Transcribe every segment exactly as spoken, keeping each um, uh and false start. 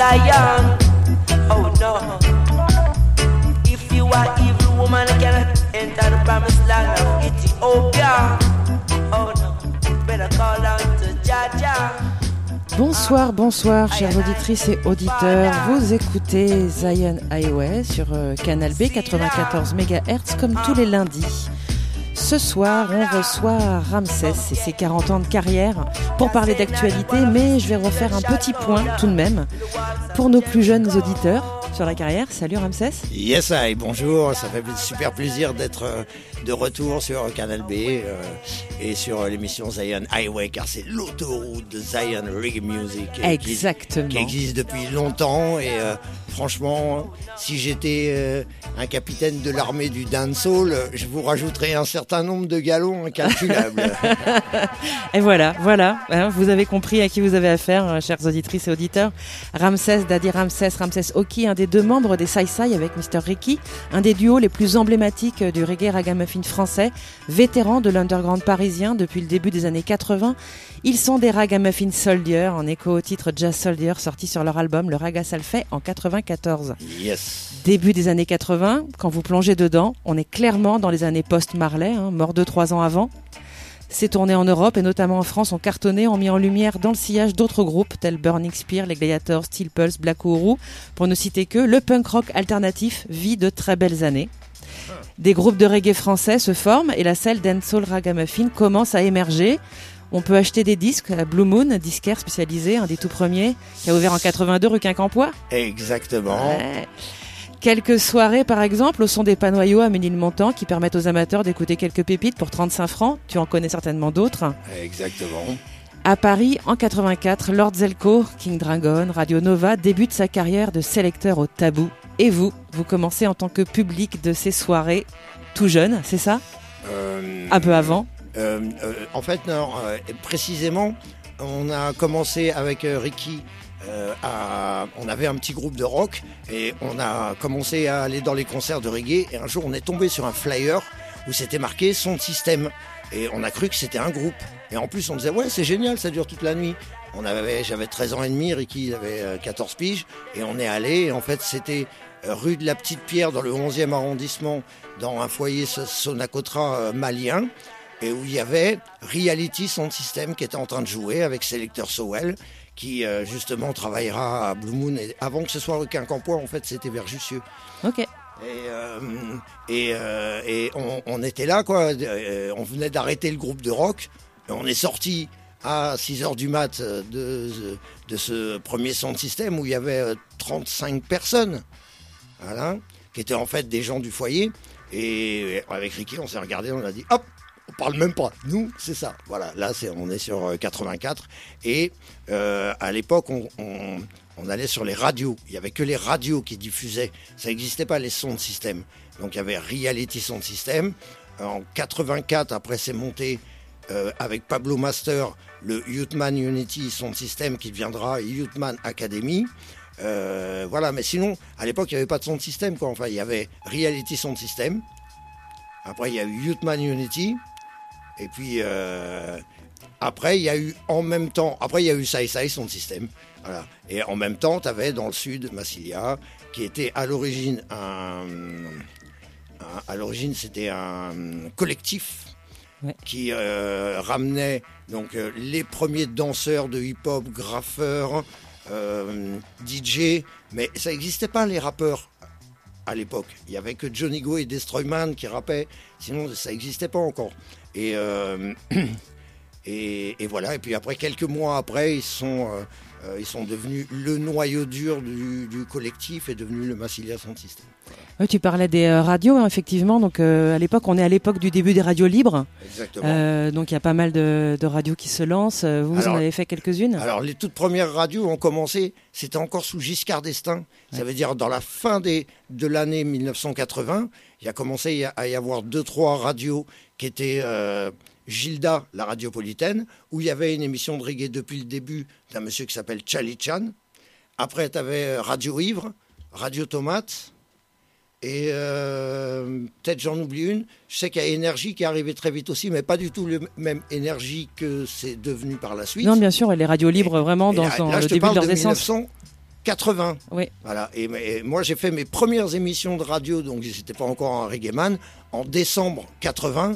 Zion. Oh no. If you are evil woman, you cannot enter the promised land of Ethiopia. Oh no. Better call out to Jaja. Bonsoir, bonsoir, chères auditrices et auditeurs. Vous écoutez Zion Highway sur euh, Canal B quatre-vingt-quatorze mégahertz comme tous les lundis. Ce soir, on reçoit Ramsès et ses quarante ans de carrière pour parler d'actualité, mais je vais refaire un petit point tout de même pour nos plus jeunes auditeurs sur la carrière. Salut Ramsès. Yes, I, bonjour, ça fait super plaisir d'être euh, de retour sur Canal B euh, et sur l'émission Zion Highway, car c'est l'autoroute de Zion Reggae Music. Exactement. Qui, qui existe depuis longtemps et euh, franchement, si j'étais euh, un capitaine de l'armée du dancehall, je vous rajouterais un certain nombre de galons incalculables. Et voilà, voilà, hein, vous avez compris à qui vous avez affaire, chères auditrices et auditeurs. Ramsès, Daddy Ramsès, Ramsès Oki, un des deux membres des Sai Sai avec mister Ricky, un des duos les plus emblématiques du reggae ragamuffin français, vétéran de l'underground parisien depuis le début des années quatre-vingts. Ils sont des ragamuffin soldiers, en écho au titre Jazz Soldier sorti sur leur album Le Raga Salfait en quatre-vingt-quatorze. Yes. Début des années quatre-vingts, quand vous plongez dedans, on est clairement dans les années post-Marley, hein, mort deux trois ans avant. Ces tournées en Europe et notamment en France ont cartonné, ont mis en lumière dans le sillage d'autres groupes tels Burning Spear, les Gladiators, Steel Pulse, Black Uhuru, pour ne citer que. Le punk rock alternatif vit de très belles années. Des groupes de reggae français se forment et la scène dancehall ragamuffin commence à émerger. On peut acheter des disques à Blue Moon, disquaire spécialisé, un des tout premiers, qui a ouvert en quatre-vingt-deux rue Quincampoix. Exactement. Ouais. Quelques soirées, par exemple, au son des Panoyaux à Ménilmontant, qui permettent aux amateurs d'écouter quelques pépites pour trente-cinq francs. Tu en connais certainement d'autres. Exactement. À Paris, en quatre-vingt-quatre, Lord Zelko, King Dragon, Radio Nova, débute sa carrière de sélecteur au Tabou. Et vous, vous commencez en tant que public de ces soirées, tout jeune, c'est ça ? euh, Un peu avant euh, euh, En fait, non. Euh, précisément, on a commencé avec euh, Ricky. Euh, à, on avait un petit groupe de rock et on a commencé à aller dans les concerts de reggae et un jour on est tombé sur un flyer où c'était marqué Sound System et on a cru que c'était un groupe et en plus on disait ouais c'est génial, ça dure toute la nuit. On avait, j'avais treize ans et demi, Ricky avait quatorze piges et on est allé et en fait c'était rue de la Petite Pierre dans le onzième arrondissement dans un foyer Sonacotra malien et où il y avait Reality Sound System qui était en train de jouer avec Selector Sowell qui euh, justement travaillera à Blue Moon et avant que ce soit Quincampoix en fait c'était vers Jussieu. Ok. Et, euh, et, euh, et on, on était là quoi, on venait d'arrêter le groupe de rock, on est sorti à six heures du mat de, de ce premier sound system où il y avait trente-cinq personnes, voilà, qui étaient en fait des gens du foyer et avec Ricky on s'est regardé, on a dit hop, on parle même pas, nous c'est ça, voilà, là c'est, on est sur quatre-vingt-quatre et euh, à l'époque on, on, on allait sur les radios, il y avait que les radios qui diffusaient, ça n'existait pas les sound systems, donc il y avait Reality Sound System, en quatre-vingt-quatre après c'est monté euh, avec Pablo Master le Youthman Unity Sound System qui deviendra Youthman Academy. Euh, voilà, mais sinon à l'époque il n'y avait pas de sound system quoi, enfin il y avait Reality Sound System, après il y a eu Youthman Unity. Et puis euh, après il y a eu en même temps, après il y a eu Sai Sai Sound System, voilà. Et en même temps tu avais dans le sud Massilia qui était à l'origine un, un à l'origine c'était un collectif ouais. qui euh, ramenait donc euh, les premiers danseurs de hip-hop, graffeurs, euh, D J, mais ça n'existait pas les rappeurs. À l'époque, il y avait que Johnny Go et Destroyman qui rappaient, sinon ça n'existait pas encore. Et, euh, et, et voilà. Et puis après, quelques mois après, ils sont, euh, ils sont devenus le noyau dur du, du collectif et devenu le Massilia Sound System. Voilà. Oui, tu parlais des euh, radios, hein, effectivement. Donc euh, à l'époque, on est à l'époque du début des radios libres. Exactement. Euh, donc il y a pas mal de, de radios qui se lancent. Vous, alors, vous en avez fait quelques-unes ? Alors les toutes premières radios ont commencé, c'était encore sous Giscard d'Estaing. Ça ouais. veut dire dans la fin des, de l'année dix-neuf cent quatre-vingts, il a commencé à y avoir deux, trois radios qui étaient euh, Gilda, la radiopolitaine, où il y avait une émission de reggae depuis le début d'un monsieur qui s'appelle Charlie Chan. Après, tu avais Radio Ivre, Radio Tomate. Et euh, peut-être j'en oublie une. Je sais qu'il y a Énergie qui est arrivé très vite aussi, mais pas du tout le même Énergie que c'est devenu par la suite. Non, bien sûr, et les radios libres, et, vraiment, et dans, là, dans là, le je te début parle de leurs de essences. quatre-vingts. Oui. Voilà. Et, et moi, j'ai fait mes premières émissions de radio, donc c'était pas encore un reggaeman, en décembre quatre-vingts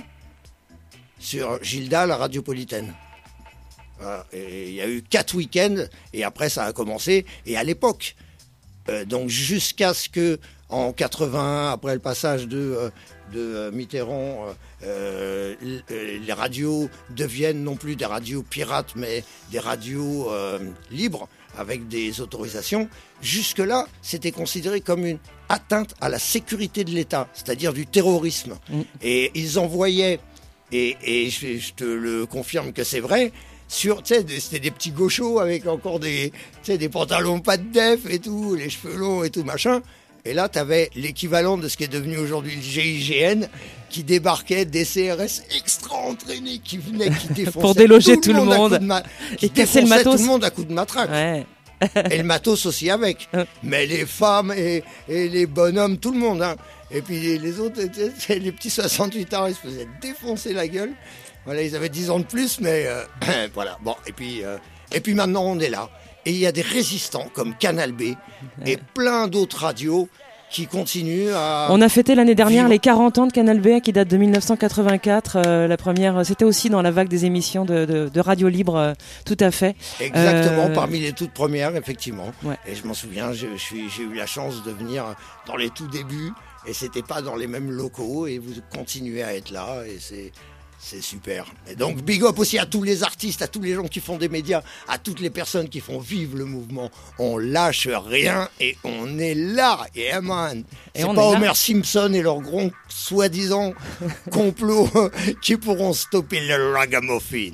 sur Gilda, la radiopolitaine. Voilà. Et il y a eu quatre week-ends et après ça a commencé. Et à l'époque, euh, donc jusqu'à ce que en quatre-vingt-un, après le passage de, euh, de Mitterrand, euh, euh, les radios deviennent non plus des radios pirates, mais des radios euh, libres avec des autorisations. Jusque-là, c'était considéré comme une atteinte à la sécurité de l'État, c'est-à-dire du terrorisme. Mmh. Et ils envoyaient, et, et je, je te le confirme que c'est vrai, sur, tu sais, c'était des petits gauchos avec encore des, tu sais, des pantalons pas de def et tout, les cheveux longs et tout machin. Et là, tu avais l'équivalent de ce qui est devenu aujourd'hui le G I G N qui débarquait, des C R S extra entraînés qui venaient, qui défonçaient pour déloger tout, tout le monde, monde. Ma... qui casser le matos. Tout le monde à coups de matraque. Ouais. Et le matos aussi avec. Mais les femmes et, et les bonhommes, tout le monde. Hein. Et puis les, les autres, les petits soixante-huit ans, ils se faisaient défoncer la gueule. Voilà, ils avaient dix ans de plus, mais euh, voilà. Bon, et puis, euh, et puis maintenant, on est là. Et il y a des résistants comme Canal B et plein d'autres radios qui continuent à... On a fêté l'année dernière vivre. les quarante ans de Canal B qui date de mille neuf cent quatre-vingt-quatre. Euh, la première, c'était aussi dans la vague des émissions de, de, de radio libre, euh, tout à fait. Exactement, euh... parmi les toutes premières, effectivement. Ouais. Et je m'en souviens, je, je suis, j'ai eu la chance de venir dans les tout débuts et c'était pas dans les mêmes locaux et vous continuez à être là et c'est... C'est super. Et donc, big up aussi à tous les artistes, à tous les gens qui font des médias, à toutes les personnes qui font vivre le mouvement. On lâche rien et on est là. Yeah, man. Et c'est pas Homer Simpson et leur gros soi-disant complot qui pourront stopper le ragamuffin.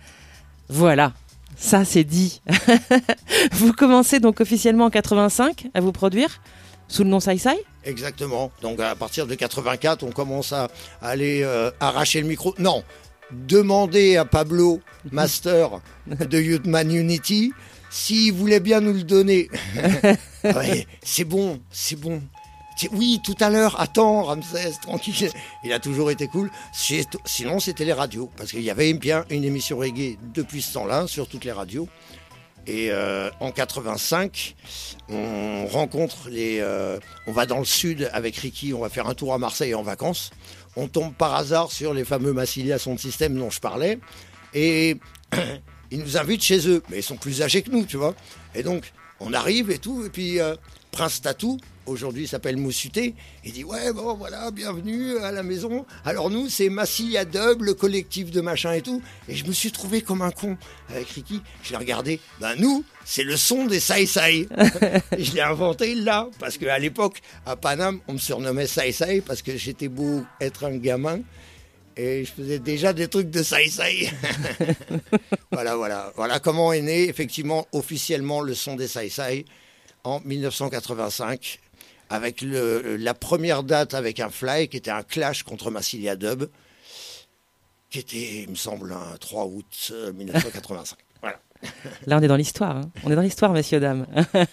Voilà. Ça, c'est dit. Vous commencez donc officiellement en quatre-vingt-cinq à vous produire sous le nom Sai Sai ? Exactement. Donc à partir de quatre-vingt-quatre, on commence à aller euh, arracher le micro. Non, demander à Pablo, master de Youthman Unity, s'il voulait bien nous le donner. Ouais, c'est bon, c'est bon. C'est, oui, tout à l'heure, attends, Ramsès, tranquille. Il a toujours été cool. C'est, sinon, c'était les radios. Parce qu'il y avait bien une émission reggae depuis ce temps-là sur toutes les radios. Et euh, en quatre-vingt-cinq, on rencontre les... Euh, on va dans le sud avec Ricky, on va faire un tour à Marseille en vacances. On tombe par hasard sur les fameux Massilia Sound System dont je parlais. Et ils nous invitent chez eux. Mais ils sont plus âgés que nous, tu vois. Et donc, on arrive et tout. Et puis, euh, Prince Tatou, aujourd'hui il s'appelle Moussuté, il dit ouais bon voilà, bienvenue à la maison. Alors nous c'est Massilia Dub, le collectif de machin et tout. Et je me suis trouvé comme un con avec Ricky. Je l'ai regardé, ben nous c'est le son des Sai Sai. Je l'ai inventé là, parce qu'à l'époque à Paname on me surnommait Sai Sai parce que j'étais beau être un gamin. Et je faisais déjà des trucs de Sai Sai. Voilà, voilà. Voilà comment est né effectivement officiellement le son des Sai Sai en dix-neuf cent quatre-vingt-cinq. Avec le, la première date avec un fly qui était un clash contre Massilia Dub, qui était, il me semble, un trois août dix-neuf cent quatre-vingt-cinq. Voilà. Là, on est dans l'histoire. Hein. On est dans l'histoire, messieurs, dames.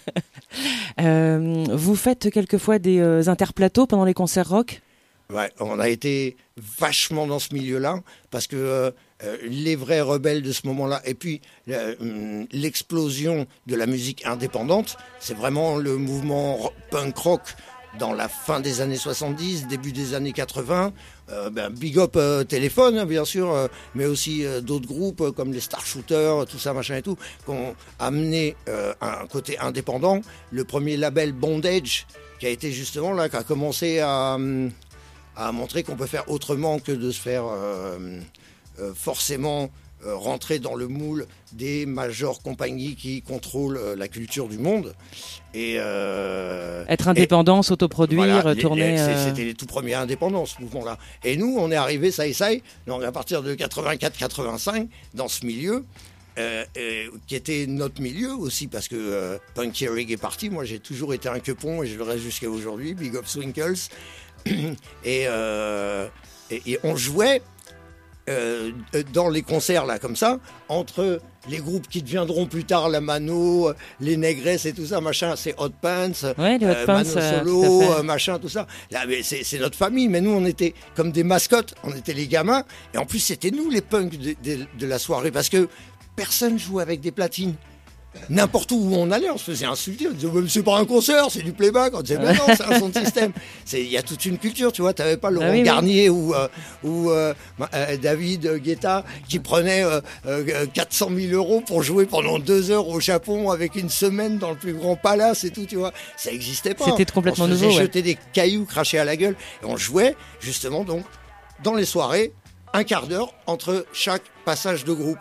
euh, vous faites quelquefois des euh, interplateaux pendant les concerts rock ? Ouais, on a été vachement dans ce milieu-là, parce que euh, les vrais rebelles de ce moment-là, et puis euh, l'explosion de la musique indépendante, c'est vraiment le mouvement punk rock dans la fin des années soixante-dix, début des années quatre-vingts. Euh, ben, big up euh, Téléphone, hein, bien sûr, euh, mais aussi euh, d'autres groupes euh, comme les Starshooters, tout ça, machin et tout, qui ont amené euh, un côté indépendant. Le premier label Bondage, qui a été justement là, qui a commencé à... à montrer qu'on peut faire autrement que de se faire euh, euh, forcément euh, rentrer dans le moule des majeures compagnies qui contrôlent euh, la culture du monde. Et, euh, Être indépendant, et, s'autoproduire, voilà, tourner... Les, euh... C'était les tout premiers indépendants, ce mouvement-là. Et nous, on est arrivés, Sai Sai, donc à partir de quatre-vingt-quatre quatre-vingt-cinq, dans ce milieu, euh, euh, qui était notre milieu aussi, parce que euh, Punky Reggae est parti. Moi, j'ai toujours été un quepon, et je le reste jusqu'à aujourd'hui, Big Up Swinkles. Et, euh, et, et on jouait euh, dans les concerts là comme ça entre les groupes qui deviendront plus tard la Mano, les Négresses et tout ça machin, c'est Hot Pants, ouais, les Hot euh, Pants, Mano euh, Solo, euh, machin tout ça. Là, mais c'est, c'est notre famille, mais nous on était comme des mascottes, on était les gamins et en plus c'était nous les punks de, de, de la soirée parce que personne jouait avec des platines. n'importe où on allait, on se faisait insulter. On disait, mais c'est pas un concert, c'est du playback. On disait, mais non, c'est un son de système. Il y a toute une culture, tu vois. T'avais pas Laurent ah, oui, Garnier oui. ou, euh, ou euh, euh, David Guetta qui prenait euh, euh, quatre cent mille euros pour jouer pendant deux heures au Japon avec une semaine dans le plus grand palace et tout, tu vois. Ça existait pas. C'était complètement nouveau. On se faisait ouais. jeter des cailloux, cracher à la gueule. Et on jouait, justement, donc, dans les soirées, un quart d'heure entre chaque passage de groupe.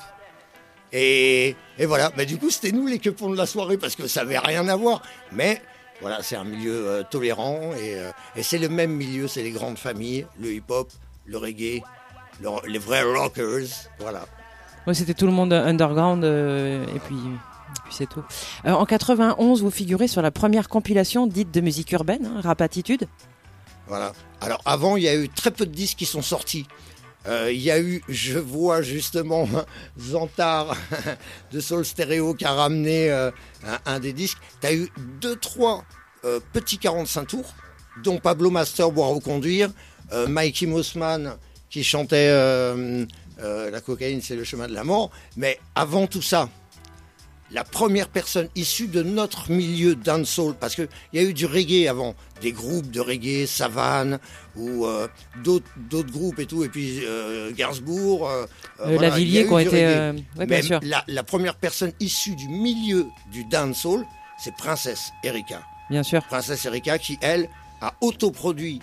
Et, et voilà, bah, du coup, c'était nous les quepons de la soirée parce que ça n'avait rien à voir. Mais voilà, c'est un milieu euh, tolérant et, euh, et c'est le même milieu, c'est les grandes familles, le hip-hop, le reggae, le, les vrais rockers, voilà. Ouais, c'était tout le monde underground euh, et puis, et puis c'est tout. Euh, en quatre-vingt-onze, vous figurez sur la première compilation dite de musique urbaine, hein, Rap Attitude. Voilà. Alors avant, il y a eu très peu de disques qui sont sortis. Il euh, y a eu, je vois justement Zantar de Soul Stereo qui a ramené euh, un, un des disques. Tu as eu deux, trois euh, petits quarante-cinq tours, dont Pablo Master, Boire ou Conduire, euh, Mikey Mossman qui chantait euh, euh, La cocaïne, c'est le chemin de la mort. Mais avant tout ça, la première personne issue de notre milieu dancehall, parce qu'il y a eu du reggae avant, des groupes de reggae, Savane, ou euh, d'autres, d'autres groupes et tout, et puis euh, Gainsbourg. Euh, euh, voilà, Lavilliers qui ont été... Euh... Ouais, bien sûr. La, la première personne issue du milieu du dancehall, c'est Princesse Erika. Bien sûr. Princesse Erika qui, elle, a autoproduit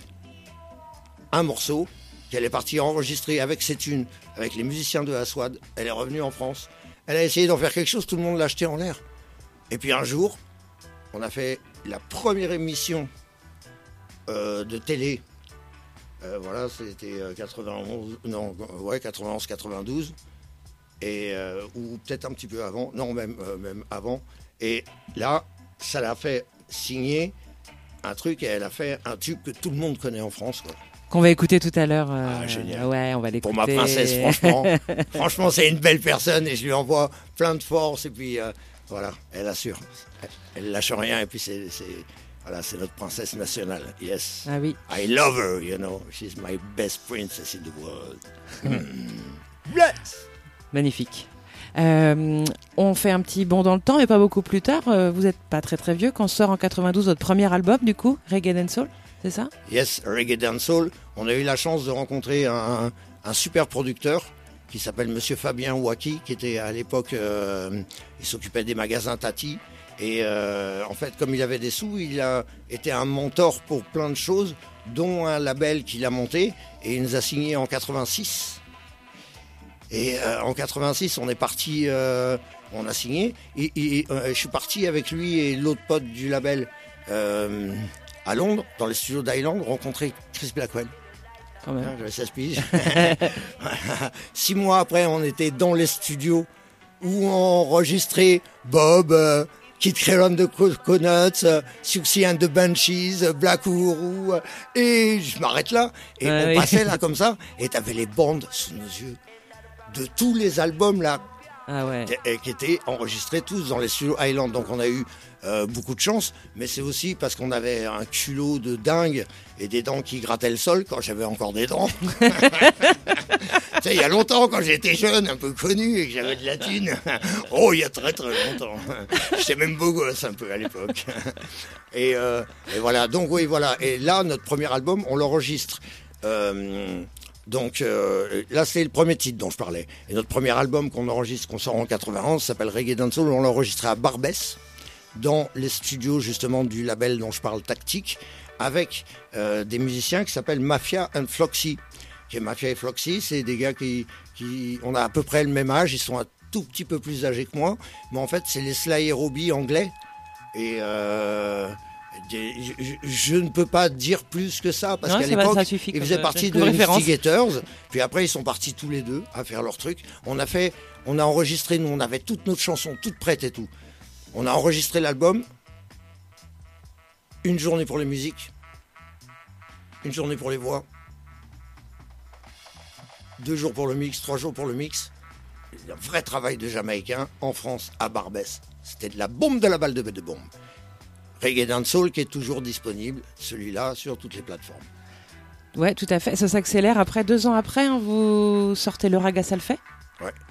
un morceau qu'elle est partie enregistrer avec ses thunes, avec les musiciens de Aswad. Elle est revenue en France. Elle a essayé d'en faire quelque chose, tout le monde l'a acheté en l'air. Et puis un jour, on a fait la première émission euh, de télé. Euh, voilà, c'était quatre-vingt-onze, non, ouais, quatre-vingt-onze quatre-vingt-douze. Et, euh, ou peut-être un petit peu avant, non, même, euh, même avant. Et là, ça l'a fait signer un truc et elle a fait un tube que tout le monde connaît en France, quoi. Qu'on va écouter tout à l'heure. Euh, ah, génial. Ouais, on va l'écouter. Pour ma princesse, franchement. franchement, c'est une belle personne et je lui envoie plein de force. Et puis, euh, voilà, elle assure. Elle, elle lâche rien et puis c'est, c'est, voilà, c'est notre princesse nationale. Yes. Ah oui. I love her, you know. She's my best princess in the world. Mm. Bless. Magnifique. Euh, on fait un petit bond dans le temps et pas beaucoup plus tard. Euh, vous n'êtes pas très très vieux quand sort en quatre-vingt-douze votre premier album, du coup, Reggae Dancehall. C'est ça ? Yes, Reggae Dancehall. On a eu la chance de rencontrer un, un, un super producteur qui s'appelle Monsieur Fabien Ouaki, qui était à l'époque, euh, il s'occupait des magasins Tati. Et euh, en fait, comme il avait des sous, il a été un mentor pour plein de choses, dont un label qu'il a monté. Et il nous a signé en quatre-vingt-six. Et euh, en quatre-vingt-six, on est parti, euh, on a signé. Et, et euh, je suis parti avec lui et l'autre pote du label. Euh, à Londres, dans les studios d'Island, rencontrer Chris Blackwell. Quand même. J'avais seize piges. Six mois après, on était dans les studios où on enregistrait Bob, euh, Kid Creole and the Coconuts, euh, Suxy and the Banshees, euh, Black Uhuru, euh, et je m'arrête là. Et euh, on oui. passait là comme ça, et t'avais les bandes sous nos yeux de tous les albums là. Ah ouais. qui, qui étaient enregistrés tous dans les studios Highland. Donc on a eu euh, beaucoup de chance, mais c'est aussi parce qu'on avait un culot de dingue et des dents qui grattaient le sol quand j'avais encore des dents. Tu sais, il y a longtemps, quand j'étais jeune, un peu connu et que j'avais de la thune. Oh, il y a très très longtemps. J'étais même beau gosse un peu à l'époque. Et, euh, et voilà, donc oui, voilà. Et là, notre premier album, on l'enregistre. Euh, Donc euh, là, c'est le premier titre dont je parlais. Et notre premier album qu'on enregistre, qu'on sort en quatre-vingt-onze, s'appelle Reggae Dancehall. On l'a enregistré à Barbès, dans les studios justement du label dont je parle, Tactique, avec euh, des musiciens qui s'appellent Mafia and Floxy. Qui est Mafia et Floxy, c'est des gars qui, qui, on a à peu près le même âge. Ils sont un tout petit peu plus âgés que moi, mais en fait, c'est les Sly et Robbie anglais. Et euh, Je, je, je ne peux pas dire plus que ça parce non, qu'à l'époque va, ils faisaient euh, partie de Instigators, puis après ils sont partis tous les deux à faire leur truc. On a fait, on a enregistré, nous on avait toutes nos chansons toutes prêtes et tout. On a enregistré l'album, une journée pour les musiques, une journée pour les voix, deux jours pour le mix, trois jours pour le mix. Un vrai travail de Jamaïcain en France à Barbès. C'était de la bombe de la balle de de bombe. Reggae Dancehall qui est toujours disponible, celui-là, sur toutes les plateformes. Ouais, tout à fait. Ça s'accélère après, deux ans après, hein, vous sortez le Raga Salfait. Ouais.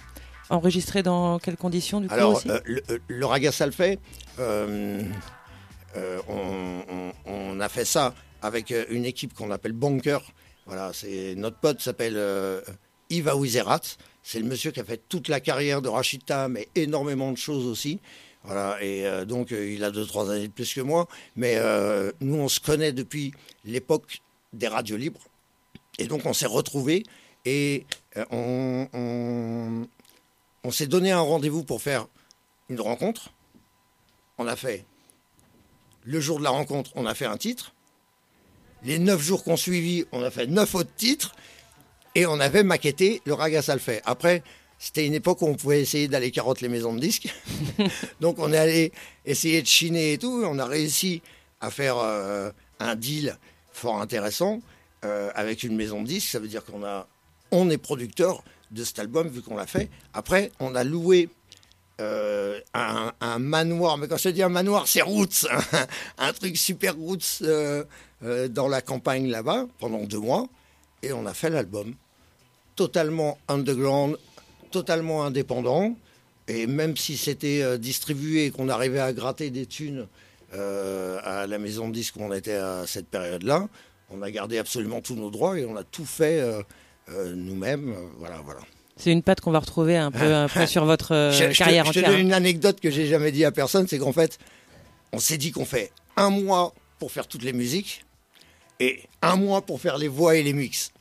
Enregistré dans quelles conditions du coup Alors, aussi euh, le, le Raga Salfait, euh, euh, on, on, on a fait ça avec une équipe qu'on appelle Bunker. Voilà, c'est notre pote s'appelle euh, Yves Aouizerat. C'est le monsieur qui a fait toute la carrière de Rachid Taha, mais énormément de choses aussi. Voilà, et euh, donc euh, il a deux trois années de plus que moi. Mais euh, nous, on se connaît depuis l'époque des radios libres. Et donc, on s'est retrouvés et euh, on, on, on s'est donné un rendez-vous pour faire une rencontre. On a fait, le jour de la rencontre, on a fait un titre. Les neuf jours qu'on suivit, on a fait neuf autres titres. Et on avait maquetté le Raga Salfait. Après, c'était une époque où on pouvait essayer d'aller carotte les maisons de disques. Donc on est allé essayer de chiner et tout. On a réussi à faire euh, un deal fort intéressant euh, avec une maison de disques. Ça veut dire qu'on a, on est producteur de cet album vu qu'on l'a fait. Après, on a loué euh, un, un manoir. Mais quand je te dis un manoir, c'est roots. Un, un truc super roots euh, euh, dans la campagne là-bas pendant deux mois. Et on a fait l'album, totalement underground, totalement indépendant. Et même si c'était euh, distribué et qu'on arrivait à gratter des thunes euh, à la maison de disques où on était à cette période-là, on a gardé absolument tous nos droits et on a tout fait euh, euh, nous-mêmes. Euh, voilà, voilà. C'est une patte qu'on va retrouver un peu après sur votre euh, je, je carrière te, entière. Je te donne une anecdote que j'ai jamais dit à personne, c'est qu'en fait, on s'est dit qu'on fait un mois pour faire toutes les musiques et un mois pour faire les voix et les mix.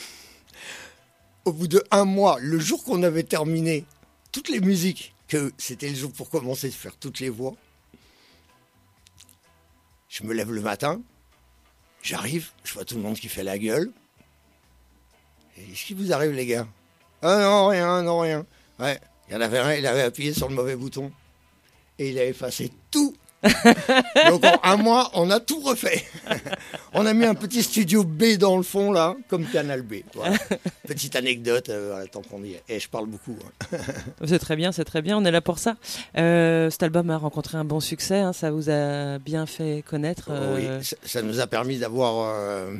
Au bout de un mois, le jour qu'on avait terminé toutes les musiques, que c'était le jour pour commencer de faire toutes les voix, je me lève le matin, j'arrive, je vois tout le monde qui fait la gueule. Et qu'est-ce qui vous arrive, les gars? Ah non, rien, non, rien. Ouais, il y en avait un, il avait appuyé sur le mauvais bouton et il a effacé tout. Donc en un mois, on a tout refait. On a mis un petit studio B dans le fond là, comme Canal B. Voilà. Petite anecdote, euh, voilà, tant qu'on y est. Et je parle beaucoup. Hein. C'est très bien, c'est très bien. On est là pour ça. Euh, cet album a rencontré un bon succès. Hein, ça vous a bien fait connaître. Euh... Oui, ça, ça nous a permis d'avoir euh,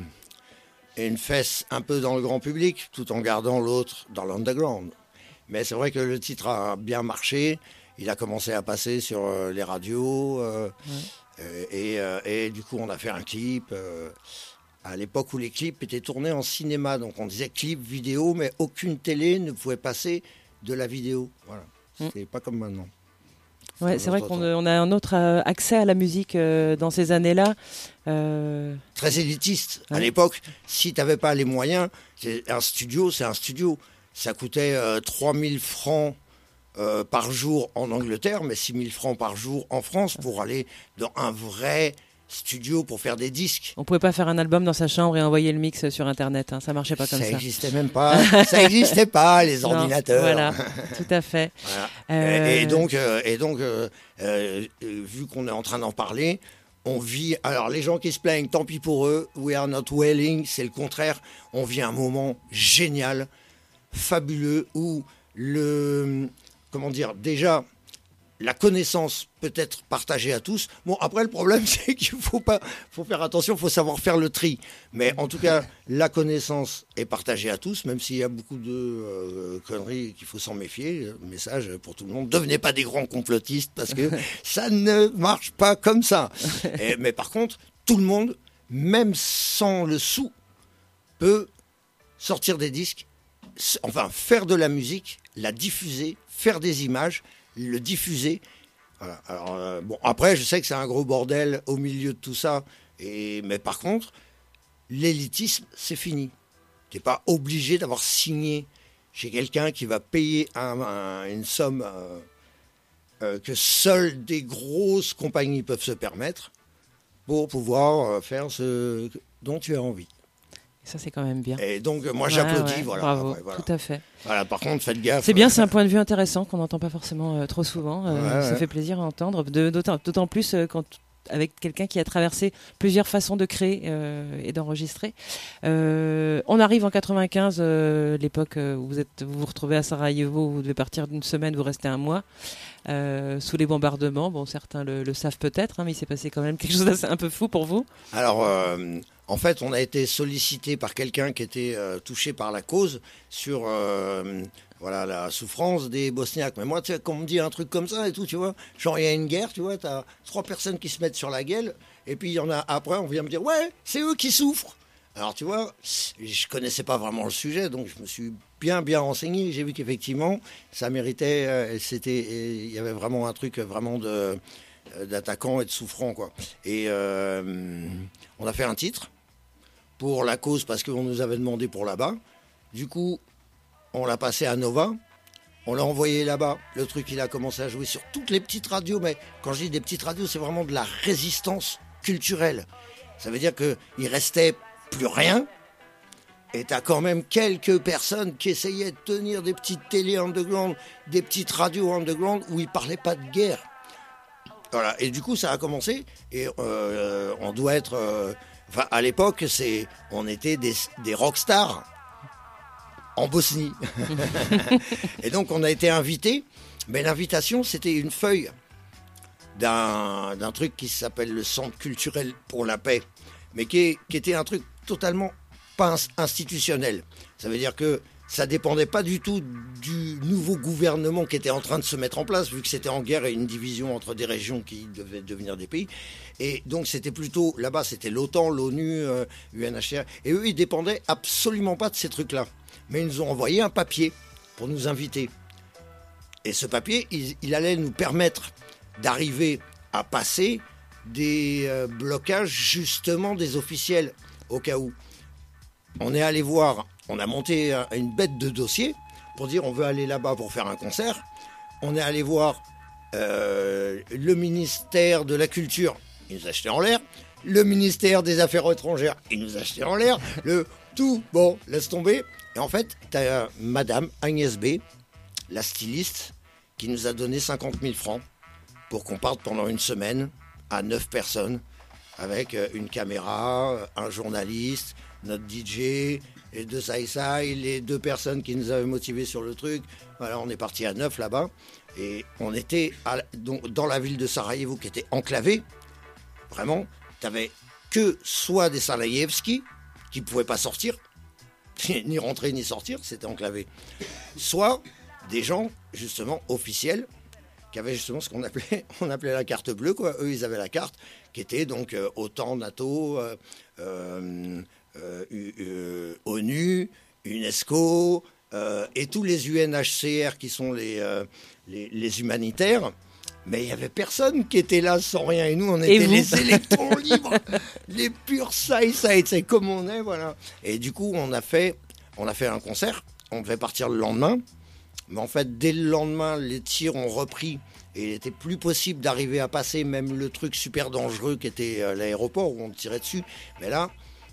une fesse un peu dans le grand public, tout en gardant l'autre dans l'underground. Mais c'est vrai que le titre a bien marché. Il a commencé à passer sur euh, les radios euh, ouais. euh, et, euh, et du coup on a fait un clip euh, à l'époque où les clips étaient tournés en cinéma. Donc on disait clip, vidéo, mais aucune télé ne pouvait passer de la vidéo. Voilà, c'était mm. pas comme maintenant. Ouais, c'est vrai qu'on on a un autre euh, accès à la musique euh, dans ces années-là. Euh... Très élitiste. Ouais. À l'époque, si tu n'avais pas les moyens, un studio, c'est un studio. Ça coûtait euh, trois mille francs Euh, par jour en Angleterre, mais six mille francs par jour en France pour aller dans un vrai studio pour faire des disques. On pouvait pas faire un album dans sa chambre et envoyer le mix sur Internet, hein. Ça marchait pas comme ça. Ça existait même pas. Ça existait pas, les non, ordinateurs. Voilà, tout à fait. Voilà. Euh... Et, et donc, euh, et donc euh, euh, vu qu'on est en train d'en parler, on vit... Alors, les gens qui se plaignent, tant pis pour eux, we are not wailing, c'est le contraire. On vit un moment génial, fabuleux, où le... Comment dire, déjà, la connaissance peut être partagée à tous. Bon, après, le problème, c'est qu'il faut pas, faut faire attention, il faut savoir faire le tri. Mais en tout cas, la connaissance est partagée à tous, même s'il y a beaucoup de euh, conneries qu'il faut s'en méfier. Message pour tout le monde, devenez pas des grands complotistes, parce que ça ne marche pas comme ça. Et, mais par contre, tout le monde, même sans le sou, peut sortir des disques, enfin, faire de la musique, la diffuser, faire des images, le diffuser. Voilà. Alors, euh, bon, après, je sais que c'est un gros bordel au milieu de tout ça. Et, mais par contre, l'élitisme, c'est fini. Tu n'es pas obligé d'avoir signé chez quelqu'un qui va payer un, un, une somme euh, euh, que seules des grosses compagnies peuvent se permettre pour pouvoir euh, faire ce dont tu as envie. Ça, c'est quand même bien. Et donc, moi, j'applaudis. Ouais, ouais, voilà, bravo, ouais, voilà. Tout à fait. Voilà, par contre, faites gaffe. C'est bien, c'est un point de vue intéressant qu'on n'entend pas forcément euh, trop souvent. Euh, ouais, ça ouais. fait plaisir à entendre. De, d'autant, d'autant plus euh, quand, avec quelqu'un qui a traversé plusieurs façons de créer euh, et d'enregistrer. Euh, on arrive en quatre-vingt-quinze, euh, l'époque où vous, êtes, vous vous retrouvez à Sarajevo, vous devez partir d'une semaine, vous restez un mois. Euh, sous les bombardements, bon, certains le, le savent peut-être, hein, mais il s'est passé quand même quelque chose d'assez un peu fou pour vous. Alors, euh, en fait, on a été sollicité par quelqu'un qui était euh, touché par la cause sur euh, voilà, la souffrance des Bosniaques. Mais moi, tu sais, quand on me dit un truc comme ça et tout, tu vois, genre il y a une guerre, tu vois, t'as trois personnes qui se mettent sur la gueule, et puis il y en a après, on vient me dire, ouais, c'est eux qui souffrent. Alors tu vois, je connaissais pas vraiment le sujet, donc je me suis bien bien renseigné. J'ai vu qu'effectivement, ça méritait, euh, c'était, il y avait vraiment un truc vraiment de d'attaquant et de souffrant, quoi. Et euh, on a fait un titre pour la cause parce qu'on nous avait demandé pour là-bas. Du coup, on l'a passé à Nova, on l'a envoyé là-bas. Le truc, il a commencé à jouer sur toutes les petites radios, mais quand je dis des petites radios, c'est vraiment de la résistance culturelle. Ça veut dire qu'il restait plus rien. Et t'as quand même quelques personnes qui essayaient de tenir des petites télés underground, des petites radios underground où ils parlaient pas de guerre. Voilà. Et du coup, ça a commencé. Et euh, on doit être... Euh, enfin, à l'époque, c'est, on était des, des rockstars en Bosnie. Et donc, on a été invités. Mais l'invitation, c'était une feuille d'un, d'un truc qui s'appelle le Centre culturel pour la paix. Mais qui, est, qui était un truc totalement pas institutionnel. Ça veut dire que ça dépendait pas du tout du nouveau gouvernement qui était en train de se mettre en place, vu que c'était en guerre et une division entre des régions qui devaient devenir des pays. Et donc c'était plutôt, là-bas c'était l'OTAN, l'ONU, euh, U N H C R, et eux ils dépendaient absolument pas de ces trucs-là. Mais ils nous ont envoyé un papier pour nous inviter. Et ce papier, il, il allait nous permettre d'arriver à passer des euh, blocages justement des officiels, au cas où. On est allé voir, on a monté une bête de dossier pour dire on veut aller là-bas pour faire un concert. On est allé voir euh, le ministère de la Culture, il nous a jeté en l'air. Le ministère des Affaires étrangères, il nous a jeté en l'air. Le tout, bon, laisse tomber. Et en fait, t'as Madame Agnès B, la styliste, qui nous a donné cinquante mille francs pour qu'on parte pendant une semaine à neuf personnes avec une caméra, un journaliste, notre D J, les deux Sai-Sai, les deux personnes qui nous avaient motivés sur le truc. Voilà, on est parti à neuf là-bas. Et on était à, donc, dans la ville de Sarajevo qui était enclavée. Vraiment, t'avais que soit des Sarajevskis qui ne pouvaient pas sortir, ni rentrer ni sortir, c'était enclavé. Soit des gens, justement, officiels, qui avaient justement ce qu'on appelait, on appelait la carte bleue, quoi. Eux, ils avaient la carte, qui était donc euh, OTAN, NATO, euh, euh, Euh, euh, ONU, UNESCO euh, et tous les U N H C R qui sont les, euh, les, les humanitaires. Mais il n'y avait personne qui était là sans rien. Et nous, on était les électrons libres, les purs Sai-Sai, c'est comme on est, voilà. Et du coup, on a fait, on a fait un concert. On devait partir le lendemain. Mais en fait, dès le lendemain, les tirs ont repris. Et il n'était plus possible d'arriver à passer même le truc super dangereux qui était euh, l'aéroport où on tirait dessus. Mais là...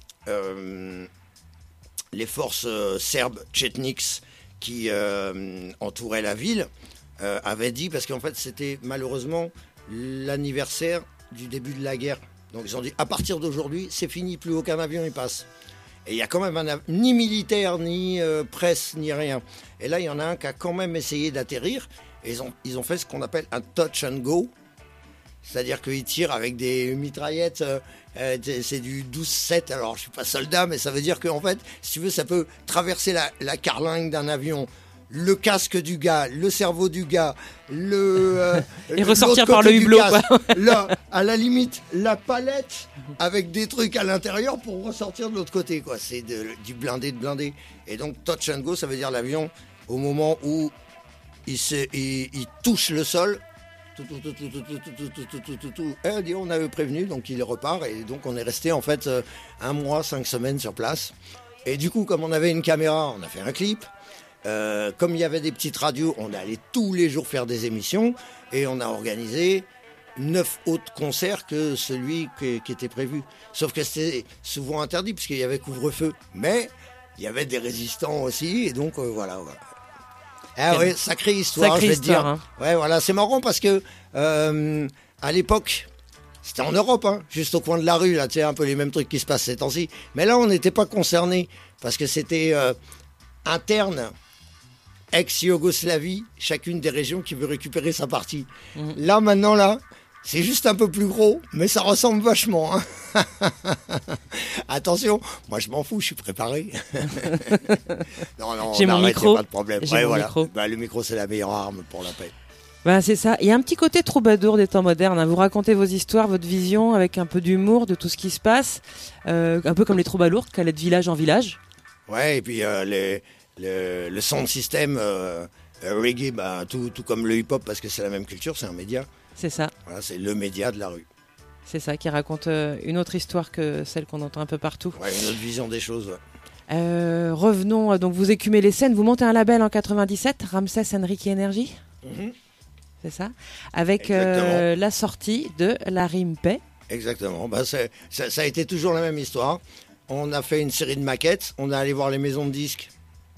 Euh, les forces euh, serbes tchétniks qui euh, entouraient la ville euh, avaient dit, parce qu'en fait c'était malheureusement l'anniversaire du début de la guerre, donc ils ont dit à partir d'aujourd'hui c'est fini, plus aucun avion y passe. Et il y a quand même un av- ni militaire ni euh, presse ni rien, et là il y en a un qui a quand même essayé d'atterrir, et ils ont, ils ont fait ce qu'on appelle un touch and go. C'est-à-dire qu'ils tirent avec des mitraillettes, euh, euh, c'est du douze sept. Alors, je ne suis pas soldat, mais ça veut dire qu'en fait, si tu veux, ça peut traverser la, la carlingue d'un avion, le casque du gars, le cerveau du gars, le... Euh, et ressortir par le hublot, casque, quoi. Là, à la limite, la palette avec des trucs à l'intérieur pour ressortir de l'autre côté, quoi. C'est de, du blindé de blindé. Et donc, touch and go, ça veut dire l'avion, au moment où il, se, il, il touche le sol... Tout, tout, tout, tout, tout, tout, tout, tout, tout, tout, tout, tout. Et on avait prévenu, donc il repart. Et donc on est resté en fait un mois, cinq semaines sur place. Et du coup, comme on avait une caméra, on a fait un clip. Euh, comme il y avait des petites radios, on est allé tous les jours faire des émissions. Et on a organisé neuf autres concerts que celui qui, qui était prévu. Sauf que c'était souvent interdit, puisqu'il y avait couvre-feu. Mais il y avait des résistants aussi. Et donc euh, voilà, voilà. Ah ouais, sacrée histoire, sacrée je vais histoire, te dire. Hein. Ouais, voilà, c'est marrant parce que euh, à l'époque, c'était en Europe, hein, juste au coin de la rue, là, tu sais, un peu les mêmes trucs qui se passent ces temps-ci. Mais là, on n'était pas concernés parce que c'était euh, interne, ex-Yougoslavie, chacune des régions qui veut récupérer sa partie. Mmh. Là, maintenant, là, c'est juste un peu plus gros, mais ça ressemble vachement. Hein. Attention, moi je m'en fous, je suis préparé. non, non, J'ai on mon arrête, micro. y a pas de problème. J'ai Ouais, mon voilà. micro. Bah, le micro, c'est la meilleure arme pour la paix. Ben, c'est ça. Il y a un petit côté troubadour des temps modernes. Hein. Vous racontez vos histoires, votre vision, avec un peu d'humour de tout ce qui se passe. Euh, un peu comme les troubadours, qui allaient de village en village. Ouais, et puis euh, les, le, le sound system euh, euh, reggae, bah, tout, tout comme le hip-hop, parce que c'est la même culture, c'est un média. C'est ça. Voilà, c'est le média de la rue. C'est ça, qui raconte euh, une autre histoire que celle qu'on entend un peu partout. Ouais, une autre vision des choses. Ouais. Euh, revenons, euh, donc vous écumez les scènes. Vous montez un label en quatre-vingt-dix-sept, Ramsès Enrique Energy. Mm-hmm. C'est ça. Avec euh, la sortie de La Rimpey. Exactement. Bah, c'est, ça, ça a été toujours la même histoire. On a fait une série de maquettes. On est allé voir les maisons de disques.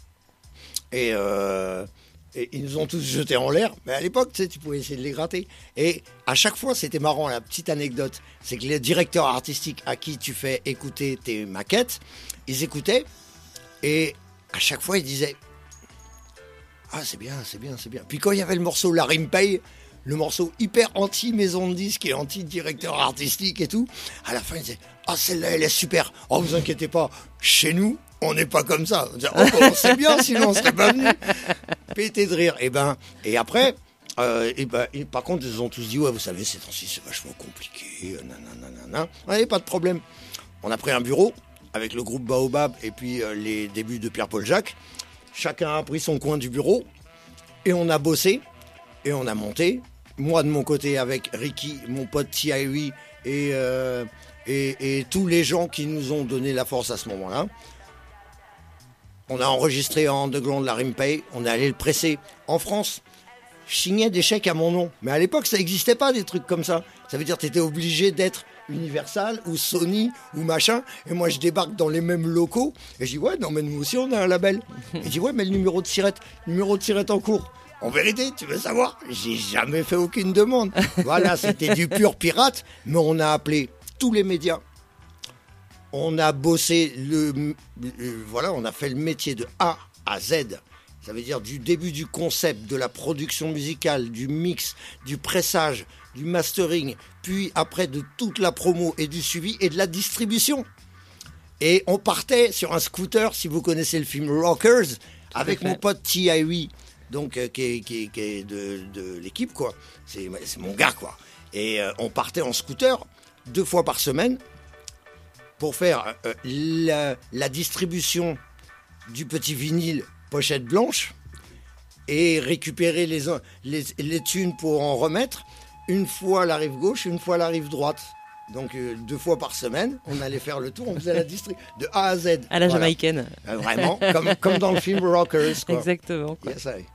Et, euh, et ils nous ont tous jetés en l'air. Mais à l'époque, tu sais, tu pouvais essayer de les gratter. Et à chaque fois, c'était marrant. La petite anecdote, c'est que les directeurs artistiques à qui tu fais écouter tes maquettes, ils écoutaient. Et à chaque fois, ils disaient... Ah, c'est bien, c'est bien, c'est bien. Puis quand il y avait le morceau La Rimpey, le morceau hyper anti-maison de disque et anti-directeur artistique et tout, à la fin, ils disaient « Ah, celle-là, elle est super. Oh, vous inquiétez pas, chez nous, on n'est pas comme ça. » On disait « Oh, bon, c'est bien, sinon on serait pas venu. » Pété de rire. Et ben, et après, euh, et ben, et par contre, ils ont tous dit « Ouais, vous savez, ces temps-ci, c'est vachement compliqué. Nanana. » Ouais, pas de problème. On a pris un bureau avec le groupe Baobab et puis euh, les débuts de Pierre-Paul Jacques. Chacun a pris son coin du bureau et on a bossé et on a monté. Moi de mon côté avec Ricky, mon pote T I V et, euh, et, et tous les gens qui nous ont donné la force à ce moment-là. On a enregistré en underground La Rimpey, on est allé le presser en France. Je signais des chèques à mon nom, mais à l'époque ça n'existait pas des trucs comme ça. Ça veut dire que tu étais obligé d'être Universal ou Sony ou machin, et moi je débarque dans les mêmes locaux et je dis ouais non mais nous aussi on a un label. Et je dis ouais mais le numéro de Sirette, numéro de Sirette en cours. En vérité, tu veux savoir, j'ai jamais fait aucune demande. Voilà, c'était du pur pirate, mais on a appelé tous les médias. On a bossé le, le voilà, on a fait le métier de A à Z. Ça veut dire du début du concept, de la production musicale, du mix, du pressage, du mastering, puis après de toute la promo et du suivi et de la distribution. Et on partait sur un scooter, si vous connaissez le film Rockers, avec mon pote T I V, donc euh, qui est, qui est, qui est de, de l'équipe, quoi. C'est, c'est mon gars, quoi. Et euh, on partait en scooter deux fois par semaine pour faire euh, la, la distribution du petit vinyle pochette blanche et récupérer les, les, les thunes pour en remettre une fois la rive gauche, une fois la rive droite. Donc euh, deux fois par semaine, on allait faire le tour, on faisait la distribution de A à Z. À la voilà. jamaïcaine. Euh, vraiment, comme, comme dans le film Rockers, quoi. Exactement. Quoi. Yes, I.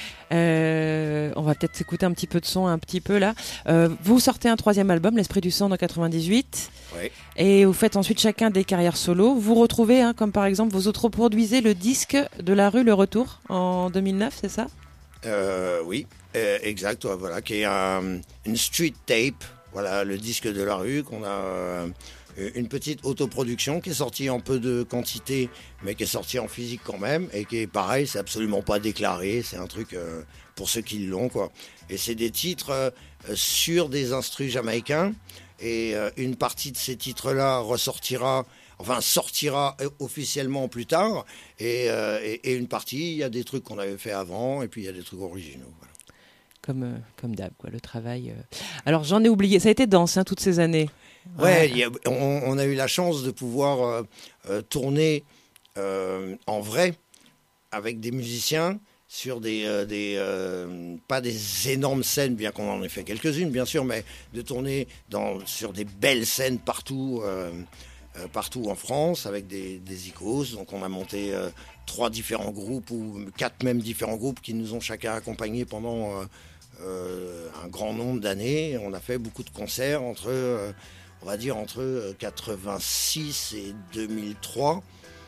Euh, on va peut-être s'écouter un petit peu de son, un petit peu là. Euh, vous sortez un troisième album, L'Esprit du Sang, en quatre-vingt-dix-huit. Oui. Et vous faites ensuite chacun des carrières solo. Vous retrouvez, hein, comme par exemple, vous autoproduisez le disque de La Rue, Le Retour, en deux mille neuf, c'est ça? euh, Oui, euh, exact. Ouais, voilà, qui est un, une street tape. Voilà, le disque de La Rue qu'on a. Euh, une petite autoproduction qui est sortie en peu de quantité, mais qui est sortie en physique quand même, et qui est pareil, c'est absolument pas déclaré, c'est un truc euh, pour ceux qui l'ont, quoi. Et c'est des titres euh, sur des instrus jamaïcains, et euh, une partie de ces titres-là ressortira, enfin sortira officiellement plus tard, et, euh, et, et une partie, il y a des trucs qu'on avait fait avant, et puis il y a des trucs originaux, voilà. Comme, euh, comme d'hab, quoi, le travail. Euh... Alors j'en ai oublié, ça a été dense, hein, toutes ces années. Ouais, il y a, on, on a eu la chance de pouvoir euh, euh, tourner euh, en vrai avec des musiciens sur des, euh, des euh, pas des énormes scènes, bien qu'on en ait fait quelques-unes, bien sûr, mais de tourner dans, sur des belles scènes partout, euh, euh, partout en France avec des, des icônes. Donc on a monté euh, trois différents groupes ou quatre même différents groupes qui nous ont chacun accompagnés pendant euh, euh, un grand nombre d'années. On a fait beaucoup de concerts entre euh, on va dire entre quatre-vingt-six et deux mille trois.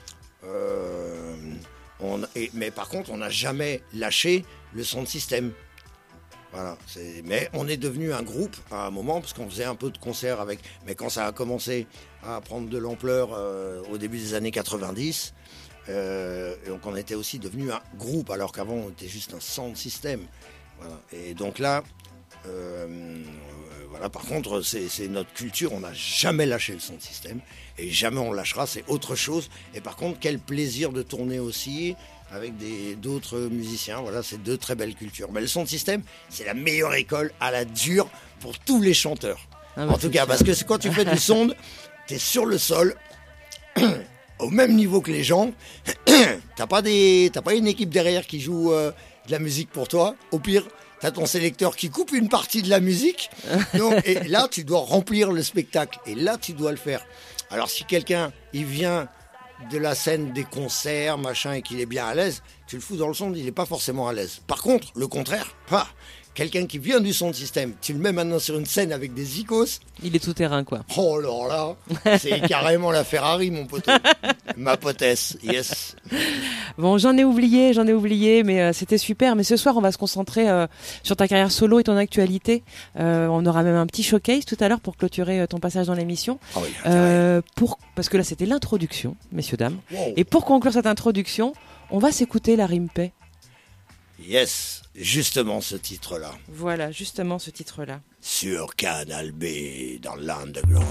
Euh, on, et, mais par contre, on n'a jamais lâché le sound system. Voilà, c'est, mais on est devenu un groupe à un moment, parce qu'on faisait un peu de concerts avec... Mais quand ça a commencé à prendre de l'ampleur euh, au début des années quatre-vingt-dix, euh, donc on était aussi devenu un groupe, alors qu'avant on était juste un sound system. Voilà. Et donc là... Euh, Voilà, par contre, c'est, c'est notre culture, on n'a jamais lâché le sound system et jamais on lâchera, c'est autre chose. Et par contre, quel plaisir de tourner aussi avec des, d'autres musiciens. Voilà, c'est deux très belles cultures. Mais le sound system, c'est la meilleure école à la dure pour tous les chanteurs. Ah bah en tout cas, sûr. Parce que c'est quand tu fais du sound, t'es sur le sol, au même niveau que les gens. T'as pas des, t'as pas une équipe derrière qui joue euh, de la musique pour toi. Au pire, t'as ton sélecteur qui coupe une partie de la musique. Donc, et là, tu dois remplir le spectacle. Et là, tu dois le faire. Alors, si quelqu'un, il vient de la scène des concerts, machin, et qu'il est bien à l'aise, tu le fous dans le son, il n'est pas forcément à l'aise. Par contre, le contraire, ah, quelqu'un qui vient du sound system, tu le mets maintenant sur une scène avec des icos. Il est tout terrain, quoi. Oh là là, c'est carrément la Ferrari, mon poteau. Ma potesse, yes. Bon, j'en ai oublié, j'en ai oublié, mais euh, c'était super. Mais ce soir, on va se concentrer euh, sur ta carrière solo et ton actualité. Euh, on aura même un petit showcase tout à l'heure pour clôturer euh, ton passage dans l'émission. Oh oui, euh, pour, parce que là, c'était l'introduction, messieurs, dames. Wow. Et pour conclure cette introduction, on va s'écouter la Rimpey. Yes, justement ce titre-là. Voilà, justement ce titre-là. Sur Canal B, dans l'Underground.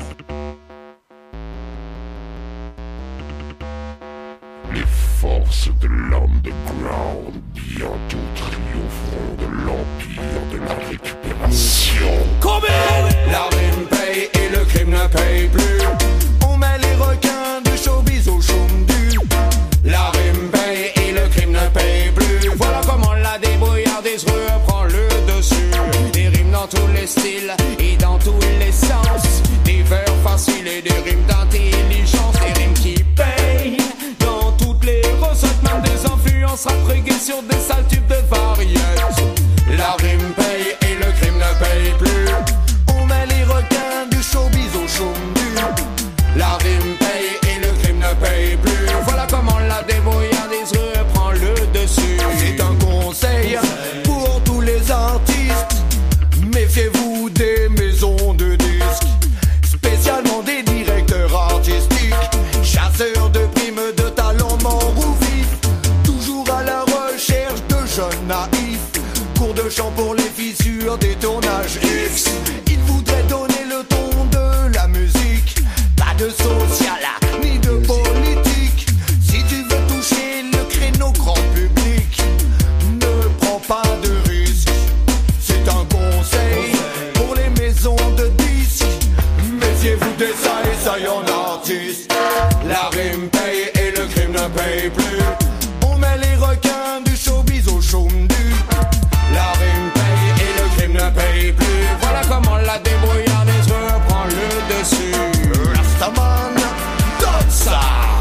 Les forces de l'Underground bientôt triompheront de l'empire de la récupération. Combien la Rimpey et le crime ne paye plus. On met les requins du showbiz au chôme-du. La Rimpey et le crime ne paye plus. Voilà comment la débrouillardise reprend le dessus. Des rimes dans tous les styles et dans tous les sens. Des vers faciles et des rimes d'intelligence. Des rimes qui payent dans toutes les recettes. Même des influences rapréguées sur des sales tubes de variétés. La rime paye et le crime ne paye plus. On met les requins du showbiz au chôme-du. La rime paye et le crime ne paye plus. Voilà comment la débrouillardise reprend le dessus. C'est un conseil pour tous les artistes. Méfiez-vous des maisons de disques, spécialement des directeurs artistiques, chasseurs de primes, de talents morts ou vifs, toujours à la recherche de jeunes naïfs. Cours de chant pour les fissures des tournages X. Ils voudraient donner le ton de la musique. Pas de social ni de politique. Si tu veux toucher le créneau grand public, ne prends pas de risque. C'est un conseil pour les maisons de disques. Méfiez-vous des saillants artistes. La rime paye et le crime ne paye plus. On met les requins du showbiz au chôme-du. La rime paye et le crime ne paye plus. Voilà comment la débrouillardise reprend le dessus. Rastaman, donne ça.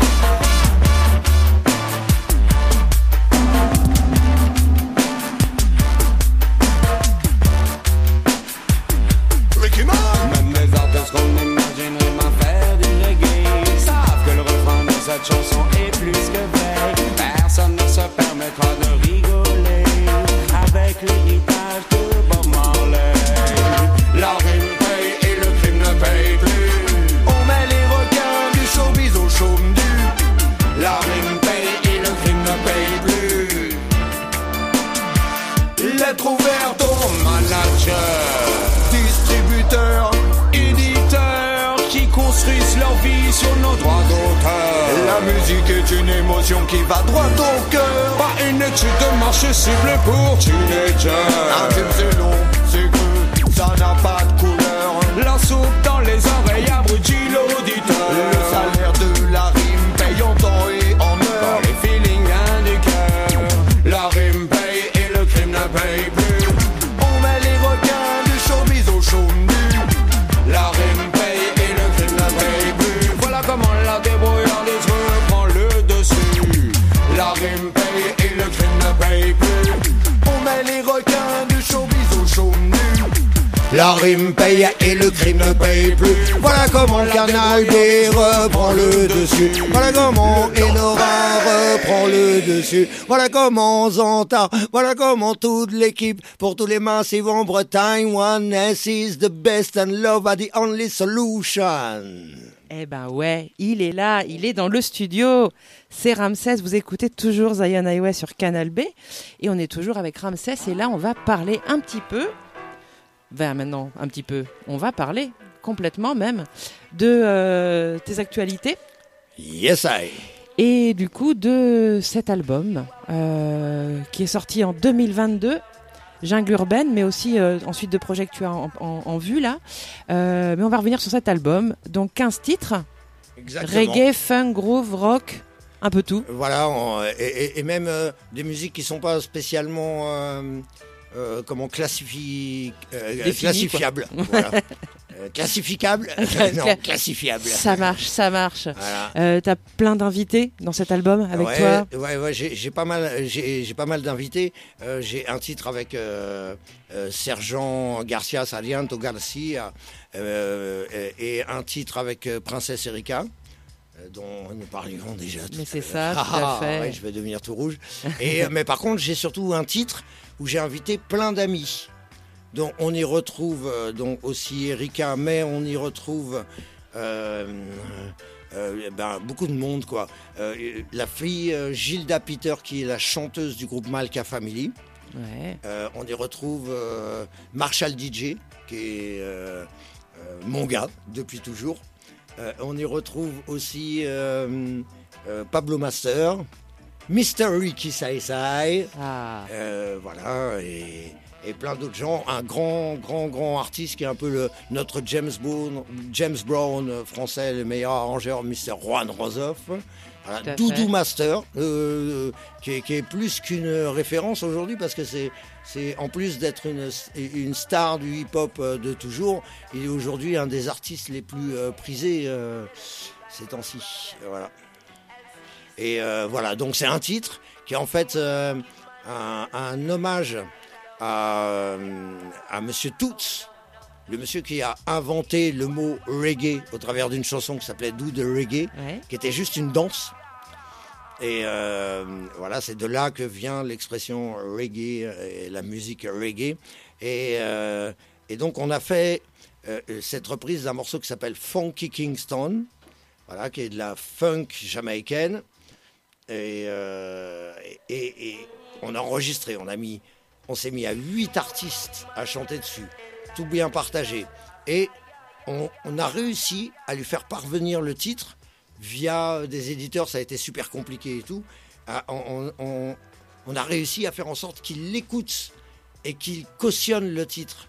Ricky Man. Même les artistes qu'on imaginerait m'en faire du reggae savent que le refrain de cette chanson est plus que vrai. Personne ne se permettra de rigoler avec l'héritage de Bob Marley. La rime paye et le crime ne paye plus. On met les requins du showbiz au chôme-du. La rime paye et le crime ne paye plus. Lettre ouverte au manager, distributeurs, éditeurs qui construisent leur vie sur nos droits d'auteur. La musique est une émotion qui va droit au cœur. Pas une étude de marché ciblée pour teenagers. Un film c'est long, c'est cru, ça n'a pas de couleur. La soupe dans les oreilles abrutit l'auditeur. Le salaire de la rime paye en temps et en heure. Dans les feelings du cœur. La rime paye et le crime ne paye plus. On met les requins du showbiz au chôme-du. La rime paye et le crime ne paye plus. Voilà comment la débrouillardise reprend le dessus. La rime paye et le crime ne paye plus. On met les requins du showbiz au chôme-du. La rime paye et le crime ne paye plus. Voilà comment le Canal B reprend le dessus. Voilà comment Enora reprend le dessus. Voilà comment Zanta. Voilà comment toute l'équipe pour tous les massifs en Bretagne. Oneness is the best and love are the only solution. Eh ben ouais, il est là, il est dans le studio. C'est Ramsès, vous écoutez toujours Zion Highway sur Canal B. Et on est toujours avec Ramsès et là on va parler un petit peu ben maintenant un petit peu, on va parler complètement même de euh, tes actualités. Yes, I. Et du coup de cet album euh, qui est sorti en deux mille vingt-deux, Jungle Urbaine, mais aussi euh, ensuite de projets que tu as en, en, en vue là. Euh, mais on va revenir sur cet album. Donc quinze titres, Exactement. reggae, funk, groove, rock, un peu tout. Voilà, on- et, et- et même euh, des musiques qui sont pas spécialement euh, euh, comment classifi- euh, Définies, classifiables. Voilà. Euh, classificables Non, classifiables. Ça marche, ça marche. Voilà. Euh, t'as plein d'invités dans cet album avec ouais, toi. Ouais, ouais, j'ai, j'ai pas mal, j'ai, j'ai pas mal d'invités. Euh, j'ai un titre avec euh, euh, Sergent Garcia Saliento Garcia euh, et, et un titre avec euh, Princesse Erika, euh, dont nous parlions déjà. Tout Mais à c'est l'heure. ça, tout à Ah, fait. ouais, je vais devenir tout rouge. Et, mais par contre, j'ai surtout un titre où j'ai invité plein d'amis. Donc on y retrouve euh, donc aussi Erika, mais on y retrouve euh, euh, ben, beaucoup de monde quoi. Euh, la fille euh, Gilda Peter qui est la chanteuse du groupe Malka Family. Ouais. Euh, on y retrouve euh, Marshall D J qui est euh, euh, mon gars depuis toujours. Euh, on y retrouve aussi euh, euh, Pablo Master, mister Ricky Sai Sai. Ah. Euh, voilà, et, et plein d'autres gens. Un grand, grand, grand artiste qui est un peu le, notre James Brown, James Brown français, le meilleur arrangeur, mister Juan Rosoff. Voilà, Tout à Doudou fait. Master, euh, qui, est, qui est plus qu'une référence aujourd'hui parce que c'est, c'est en plus d'être une, une star du hip-hop euh, de toujours, il est aujourd'hui un des artistes les plus euh, prisés euh, ces temps-ci. Voilà. Et euh, voilà, donc c'est un titre qui est en fait euh, un, un hommage à, euh, à Monsieur Toots, le monsieur qui a inventé le mot reggae au travers d'une chanson qui s'appelait Do the Reggae, Ouais. qui était juste une danse. Et euh, voilà, c'est de là que vient l'expression reggae et la musique reggae. Et, euh, et donc on a fait euh, cette reprise d'un morceau qui s'appelle Funky Kingston, voilà, qui est de la funk jamaïcaine. Et, euh, et, et- et on a enregistré, on a mis, on s'est mis à huit artistes à chanter dessus, tout bien partagé. Et on, on a réussi à lui faire parvenir le titre via des éditeurs, ça a été super compliqué et tout. Ah, On, on- on a réussi à faire en sorte qu'il l'écoute et qu'il cautionne le titre.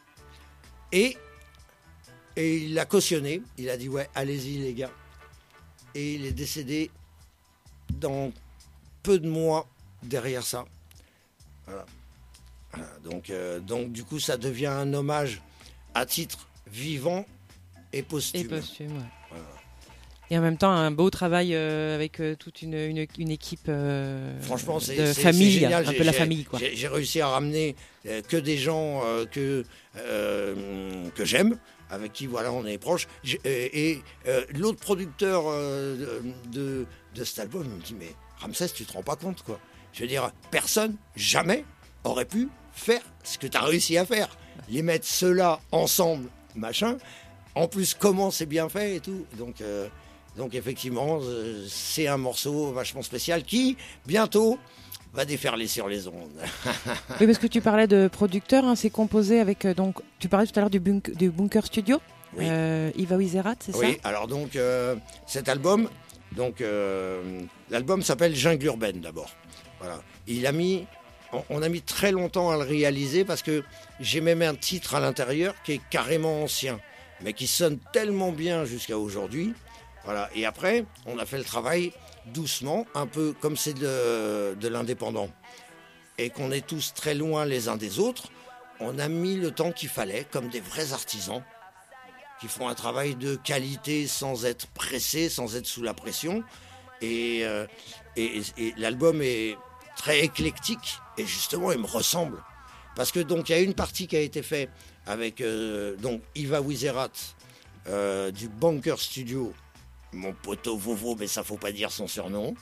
Et, et il l'a cautionné, il a dit ouais, allez-y les gars. Et il est décédé dans peu de mois derrière ça. Voilà. Voilà, donc, euh, donc du coup, ça devient un hommage à titre vivant et posthume. Et posthume, ouais. Et en même temps, un beau travail euh, avec euh, toute une, une, une équipe euh, Franchement, c'est de c'est- famille, c'est génial. un J'ai- peu la j'ai- famille, quoi. J'ai j'ai réussi à ramener euh, que des gens euh, que, euh, que j'aime, avec qui voilà, on est proches. J'ai- Et, et, euh, l'autre producteur euh, de, de cet album il me dit mais Ramsès, tu te rends pas compte quoi. Je veux dire, personne, jamais, aurait pu faire ce que tu as réussi à faire. Les mettre ceux-là ensemble, machin. En plus, comment c'est bien fait et tout. Donc, euh, donc effectivement, euh, c'est un morceau vachement spécial qui, bientôt, va déferler sur les ondes. Oui, parce que tu parlais de producteur, hein, c'est composé avec euh, donc tu parlais tout à l'heure du, bunk- du Bunker Studio, Oui. euh, Iva Wizerat, c'est Oui, ça? alors donc euh, cet album, donc euh, l'album s'appelle Jungle Urbaine d'abord. Voilà, il a mis, on, on a mis très longtemps à le réaliser parce que j'ai même un titre à l'intérieur qui est carrément ancien, mais qui sonne tellement bien jusqu'à aujourd'hui. Voilà, et après on a fait le travail doucement, un peu comme c'est de, de l'indépendant, et qu'on est tous très loin les uns des autres. On a mis le temps qu'il fallait, comme des vrais artisans, qui font un travail de qualité sans être pressés, sans être sous la pression. Et, euh, et, et l'album est très éclectique et justement il me ressemble. Parce que donc il y a une partie qui a été faite avec euh, donc Iva Wizerat euh, du Bunker Studio, mon poteau Vovo, mais ça faut pas dire son surnom,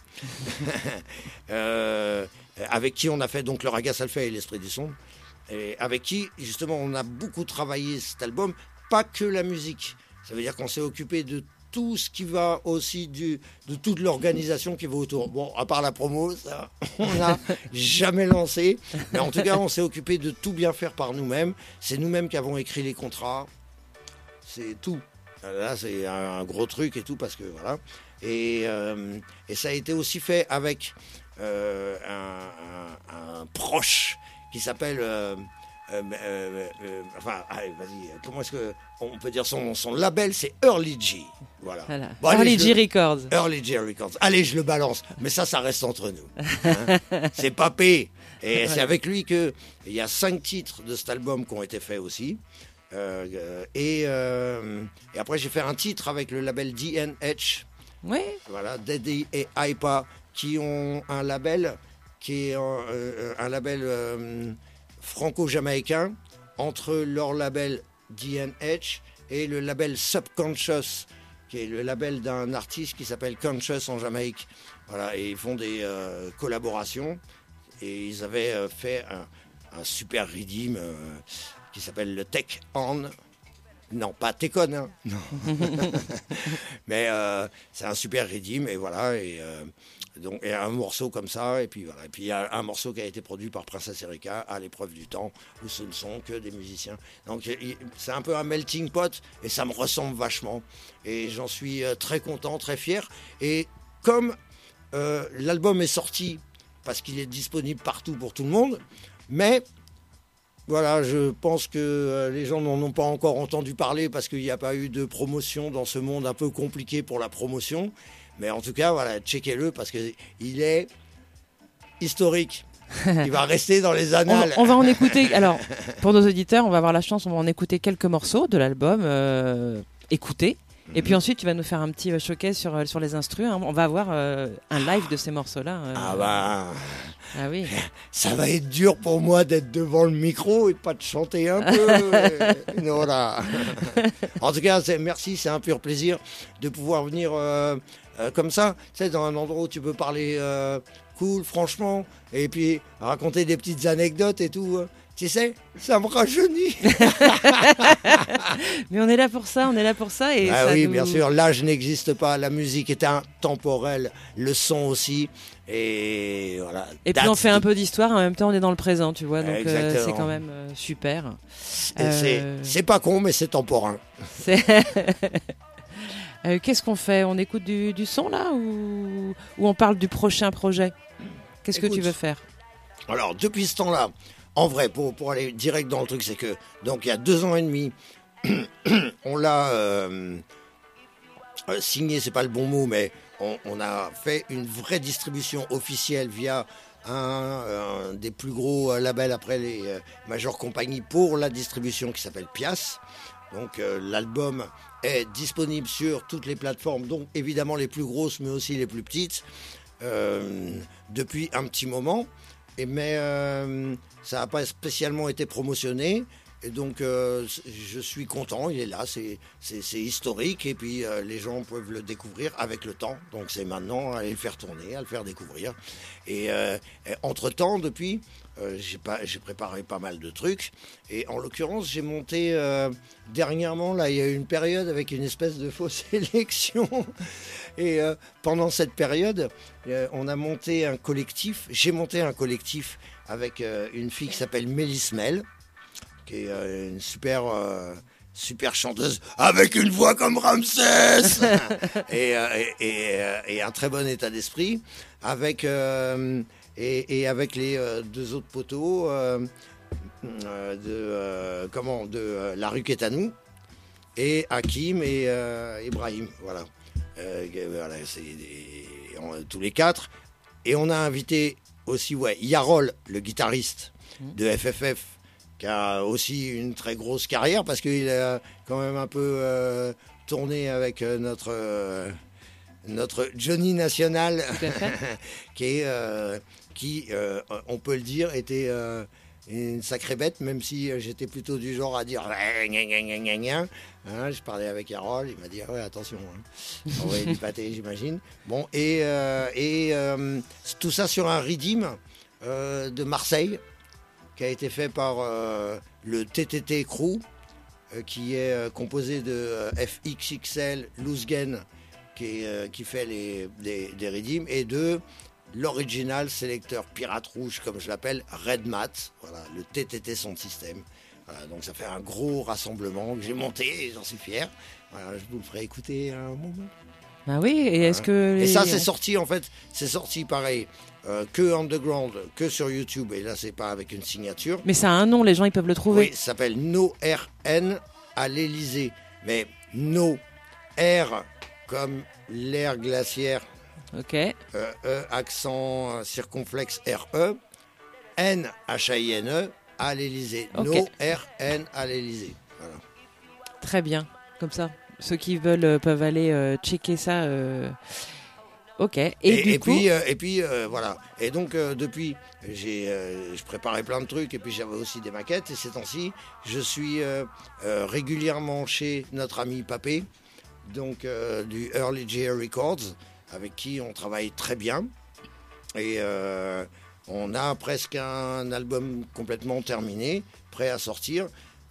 euh, avec qui on a fait donc le Raga Salfait et l'Esprit du Son, et avec qui justement on a beaucoup travaillé cet album. Pas que la musique. Ça veut dire qu'on s'est occupé de tout ce qui va aussi du, de toute l'organisation qui va autour. Bon, à part la promo, ça, on n'a jamais lancé. Mais en tout cas, on s'est occupé de tout bien faire par nous-mêmes. C'est nous-mêmes qui avons écrit les contrats. C'est tout. Là, c'est un, un gros truc et tout, parce que voilà. Et, euh, et ça a été aussi fait avec euh, un, un, un proche qui s'appelle... Euh, Euh, euh, euh, enfin, allez, vas-y, comment est-ce qu'on peut dire son, son label, c'est Early G. Voilà. voilà. Bon, allez, Early G le... Records. Early G Records. Allez, je le balance. Mais ça, ça reste entre nous. Hein. C'est Papé. Et ouais. C'est avec lui qu'il y a cinq titres de cet album qui ont été faits aussi. Euh, et, euh, et après, j'ai fait un titre avec le label D N H. Oui. Voilà, Daddy et Aipa, qui ont un label qui est euh, un label... Euh, franco-jamaïcain, entre leur label D N H et le label Subconscious, qui est le label d'un artiste qui s'appelle Conscious en Jamaïque. Voilà, et ils font des euh, collaborations, et ils avaient euh, fait un, un super redeem euh, qui s'appelle le Tech On. Non, pas Tecon, hein. Non. Mais euh, c'est un super redeem, et voilà, et... Euh, Donc, et un morceau comme ça, et puis voilà. Et puis il y a un morceau qui a été produit par Princesse Erika à l'épreuve du temps, où ce ne sont que des musiciens. Donc il, c'est un peu un melting pot, et ça me ressemble vachement. Et j'en suis très content, très fier. Et comme euh, l'album est sorti, parce qu'il est disponible partout pour tout le monde, mais voilà, je pense que euh, les gens n'en ont pas encore entendu parler, parce qu'il n'y a pas eu de promotion dans ce monde un peu compliqué pour la promotion. Mais en tout cas, voilà, checkez-le, parce qu'il est historique. Il va rester dans les annales. On, on va en écouter. Alors, pour nos auditeurs, on va avoir la chance, on va en écouter quelques morceaux de l'album. Euh, écoutez. Et puis ensuite, tu vas nous faire un petit showcase sur, sur les instrus. Hein. On va avoir euh, un live de ces morceaux-là. Euh. Ah bah... Ah oui. Ça va être dur pour moi d'être devant le micro et de pas te chanter un peu. Voilà. En tout cas, c'est, merci, c'est un pur plaisir de pouvoir venir euh, euh, comme ça, tu sais, dans un endroit où tu peux parler euh, cool, franchement, et puis raconter des petites anecdotes et tout. Euh. Tu sais, ça me rajeunit. Mais on est là pour ça, on est là pour ça. Et ah ça oui, nous... bien sûr, l'âge n'existe pas, la musique est intemporelle, le son aussi. Et voilà. Et puis on fait un peu d'histoire, en même temps on est dans le présent, tu vois, donc euh, c'est quand même euh, super. Euh... C'est, c'est pas con, mais c'est temporain. C'est... euh, qu'est-ce qu'on fait ? On écoute du, du son là, ou, ou on parle du prochain projet ? Qu'est-ce Écoute, que tu veux faire ? Alors, depuis ce temps-là, en vrai, pour, pour aller direct dans le truc, c'est que, donc il y a deux ans et demi, on l'a euh, signé, c'est pas le bon mot, mais on, on a fait une vraie distribution officielle via un, un des plus gros labels après les euh, majeures compagnies pour la distribution qui s'appelle Pias. Donc euh, l'album est disponible sur toutes les plateformes, donc évidemment les plus grosses, mais aussi les plus petites, euh, depuis un petit moment. Et mais euh, ça n'a pas spécialement été promotionné. Et donc, euh, je suis content, il est là, c'est, c'est, c'est historique. Et puis, euh, les gens peuvent le découvrir avec le temps. Donc, c'est maintenant à le faire tourner, à le faire découvrir. Et, euh, et entre-temps, depuis, euh, j'ai, pas, j'ai préparé pas mal de trucs. Et en l'occurrence, j'ai monté euh, dernièrement, là, il y a eu une période avec une espèce de fausse élection. Et euh, pendant cette période, euh, on a monté un collectif. J'ai monté un collectif avec euh, une fille qui s'appelle Mélisse Mel, qui est euh, une super, euh, super chanteuse avec une voix comme Ramsès et, euh, et, et, euh, et un très bon état d'esprit, avec, euh, et, et avec les euh, deux autres poteaux euh, euh, de, euh, comment, de euh, La Rue Quétanou, et Hakim et euh, Ibrahim. Voilà. Euh, voilà, c'est des, on, tous les quatre. Et on a invité aussi ouais, Yarol, le guitariste de F F F, qui a aussi une très grosse carrière, parce qu'il a quand même un peu euh, tourné avec euh, notre, euh, notre Johnny National, qui, est, euh, qui euh, on peut le dire, était euh, une sacrée bête, même si j'étais plutôt du genre à dire gna gna gna gna gna. Hein, je parlais avec Harold, il m'a dit ah ouais, attention, hein. Envoyer du pâté, j'imagine. Bon, et, euh, et euh, tout ça sur un redeem euh, de Marseille, qui a été fait par euh, le T T T Crew, euh, qui est euh, composé de euh, F X X L Loosegen, qui, est, euh, qui fait les, des, des redeems, et de l'original sélecteur pirate rouge, comme je l'appelle, Red Mat, voilà, le T T T Sound System. Voilà, donc ça fait un gros rassemblement que j'ai monté et j'en suis fier. Voilà, je vous le ferai écouter un moment. Bah oui, et est-ce que... Et les- ça, c'est sorti, en fait, c'est sorti pareil, euh, que underground, que sur YouTube, et là, c'est pas avec une signature. Mais ça a un nom, les gens ils peuvent le trouver. Oui, ça s'appelle No R N à l'Elysée. Mais No R comme l'air glaciaire, Ok. euh, E, accent circonflexe R E, N H A I N E à l'Elysée. Ok. No R N à l'Elysée. Voilà. Très bien, comme ça. Ceux qui veulent euh, peuvent aller euh, checker ça. euh. Ok. Et, Et, du et coup, puis, euh, et puis euh, voilà. Et donc, euh, depuis, j'ai, euh, je préparais plein de trucs et puis j'avais aussi des maquettes. Et ces temps-ci, je suis euh, euh, régulièrement chez notre ami Papé, donc euh, du Early J Records, avec qui on travaille très bien. Et euh, on a presque un album complètement terminé, prêt à sortir.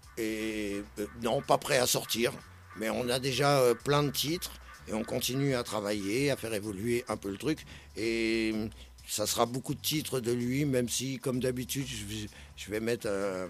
Et euh, non, pas prêt à sortir, mais on a déjà euh, plein de titres. Et on continue à travailler, à faire évoluer un peu le truc. Et ça sera beaucoup de titres de lui, même si, comme d'habitude, je vais, je vais mettre euh,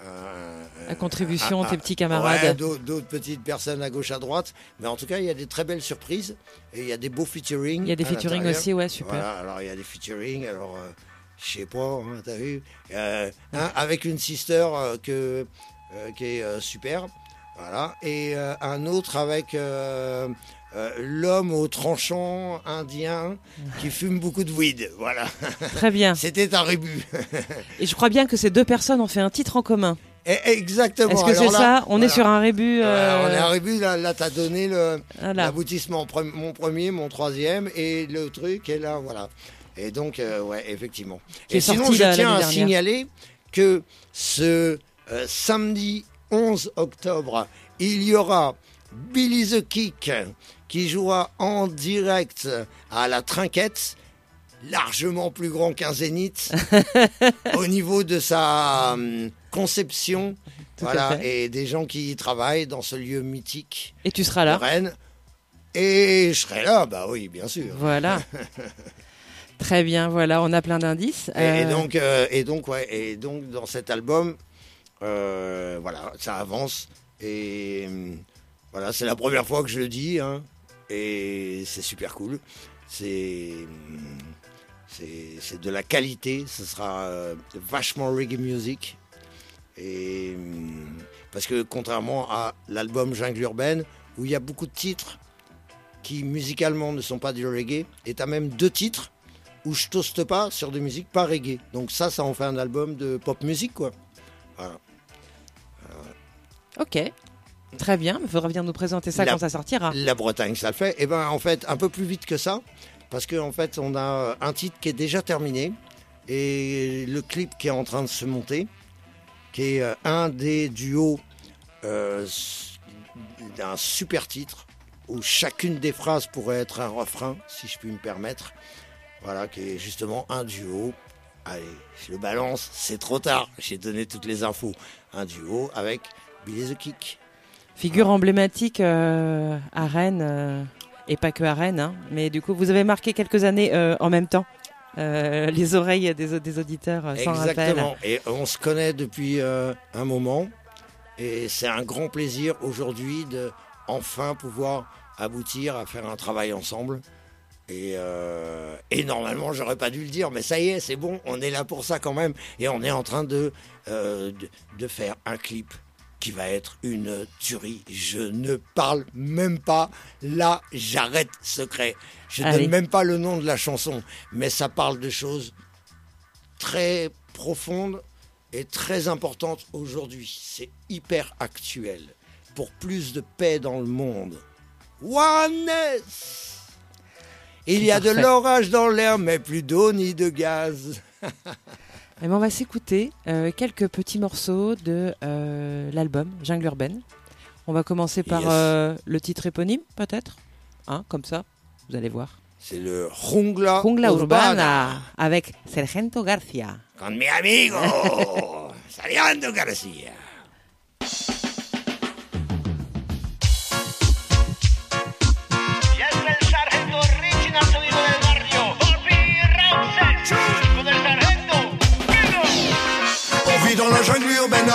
un- à contribution, un- un- tes petits camarades. ouais, d'autres, d'autres petites personnes à gauche, à droite. Mais en tout cas, il y a des très belles surprises. Et il y a des beaux featuring. Il y a des à featuring l'intérieur. aussi, ouais, super. Voilà, alors il y a des featuring. Alors, euh, je sais pas, hein, t'as vu euh, un avec une sister euh, que, euh, qui est euh, super. Voilà. Et euh, un autre avec euh, euh, l'homme au tranchant indien qui fume beaucoup de weed. Voilà. Très bien. C'était un rébut. Et je crois bien que ces deux personnes ont fait un titre en commun. Et- exactement. Est-ce que Alors c'est là, ça On est voilà. sur un rébut. Ouais, euh, on est un rébut, là, là t'as donné le, Voilà. l'aboutissement. Pre- Mon premier, mon troisième et le truc, et là, voilà. Et donc, euh, ouais, effectivement. Qui est et sinon, sorti je la- tiens l'année à dernière. signaler que ce euh, samedi onze octobre, il y aura Billy the Kick qui jouera en direct à la Trinquette, largement plus grand qu'un Zénith au niveau de sa hum, conception. Tout à Voilà, fait. et des gens qui y travaillent dans ce lieu mythique Et tu seras de là. Rennes. Et je serai là, bah oui, bien sûr. Voilà. Très bien, voilà, on a plein d'indices. Et, et Euh, donc, euh, et donc, ouais, et donc, dans cet album, euh, voilà, ça avance. Et hum, voilà, c'est la première fois que je le dis, hein, et c'est super cool. C'est, hum, c'est, c'est de la qualité. Ce sera euh, vachement reggae music. Et hum, parce que contrairement à l'album Jungle Urbaine, où il y a beaucoup de titres qui musicalement ne sont pas du reggae, et t'as même deux titres où je toaste pas sur des musiques pas reggae. Donc ça, ça en fait un album de pop musique, quoi. Voilà. Ok, très bien. Il faudra venir nous présenter ça La- quand ça sortira. La Bretagne, ça le fait. Et ben en fait, un peu plus vite que ça, parce qu'en en fait, on a un titre qui est déjà terminé et le clip qui est en train de se monter, qui est euh, un des duos euh, s- d'un super titre où chacune des phrases pourrait être un refrain, si je puis me permettre. Voilà, qui est justement un duo. Allez, je le balance, c'est trop tard, j'ai donné toutes les infos. Un duo avec Billy the Kick. Figure emblématique euh, à Rennes, euh, et pas que à Rennes, hein, mais du coup, vous avez marqué quelques années euh, en même temps. Euh, les oreilles des, des auditeurs euh, sans rappel. Exactement. Et on se connaît depuis euh, un moment. Et c'est un grand plaisir aujourd'hui de enfin pouvoir aboutir à faire un travail ensemble. Et, euh, et normalement, j'aurais pas dû le dire, mais ça y est, c'est bon, on est là pour ça quand même. Et on est en train de, euh, de, de faire un clip qui va être une tuerie. Je ne parle même pas. Là, j'arrête secret. Je ne Allez. donne même pas le nom de la chanson, mais ça parle de choses très profondes et très importantes aujourd'hui. C'est hyper actuel. Pour plus de paix dans le monde. Oneness! Il y a de parfait. l'orage dans l'air, mais plus d'eau ni de gaz. Eh ben, on va s'écouter euh, quelques petits morceaux de euh, l'album Jungle Urbaine. On va commencer par Yes. euh, le titre éponyme, peut-être. Hein, comme ça, vous allez voir. C'est le Jungla, Jungla Urbana. Urbana, avec Sargento Garcia. Con mi amigo, Sargento García.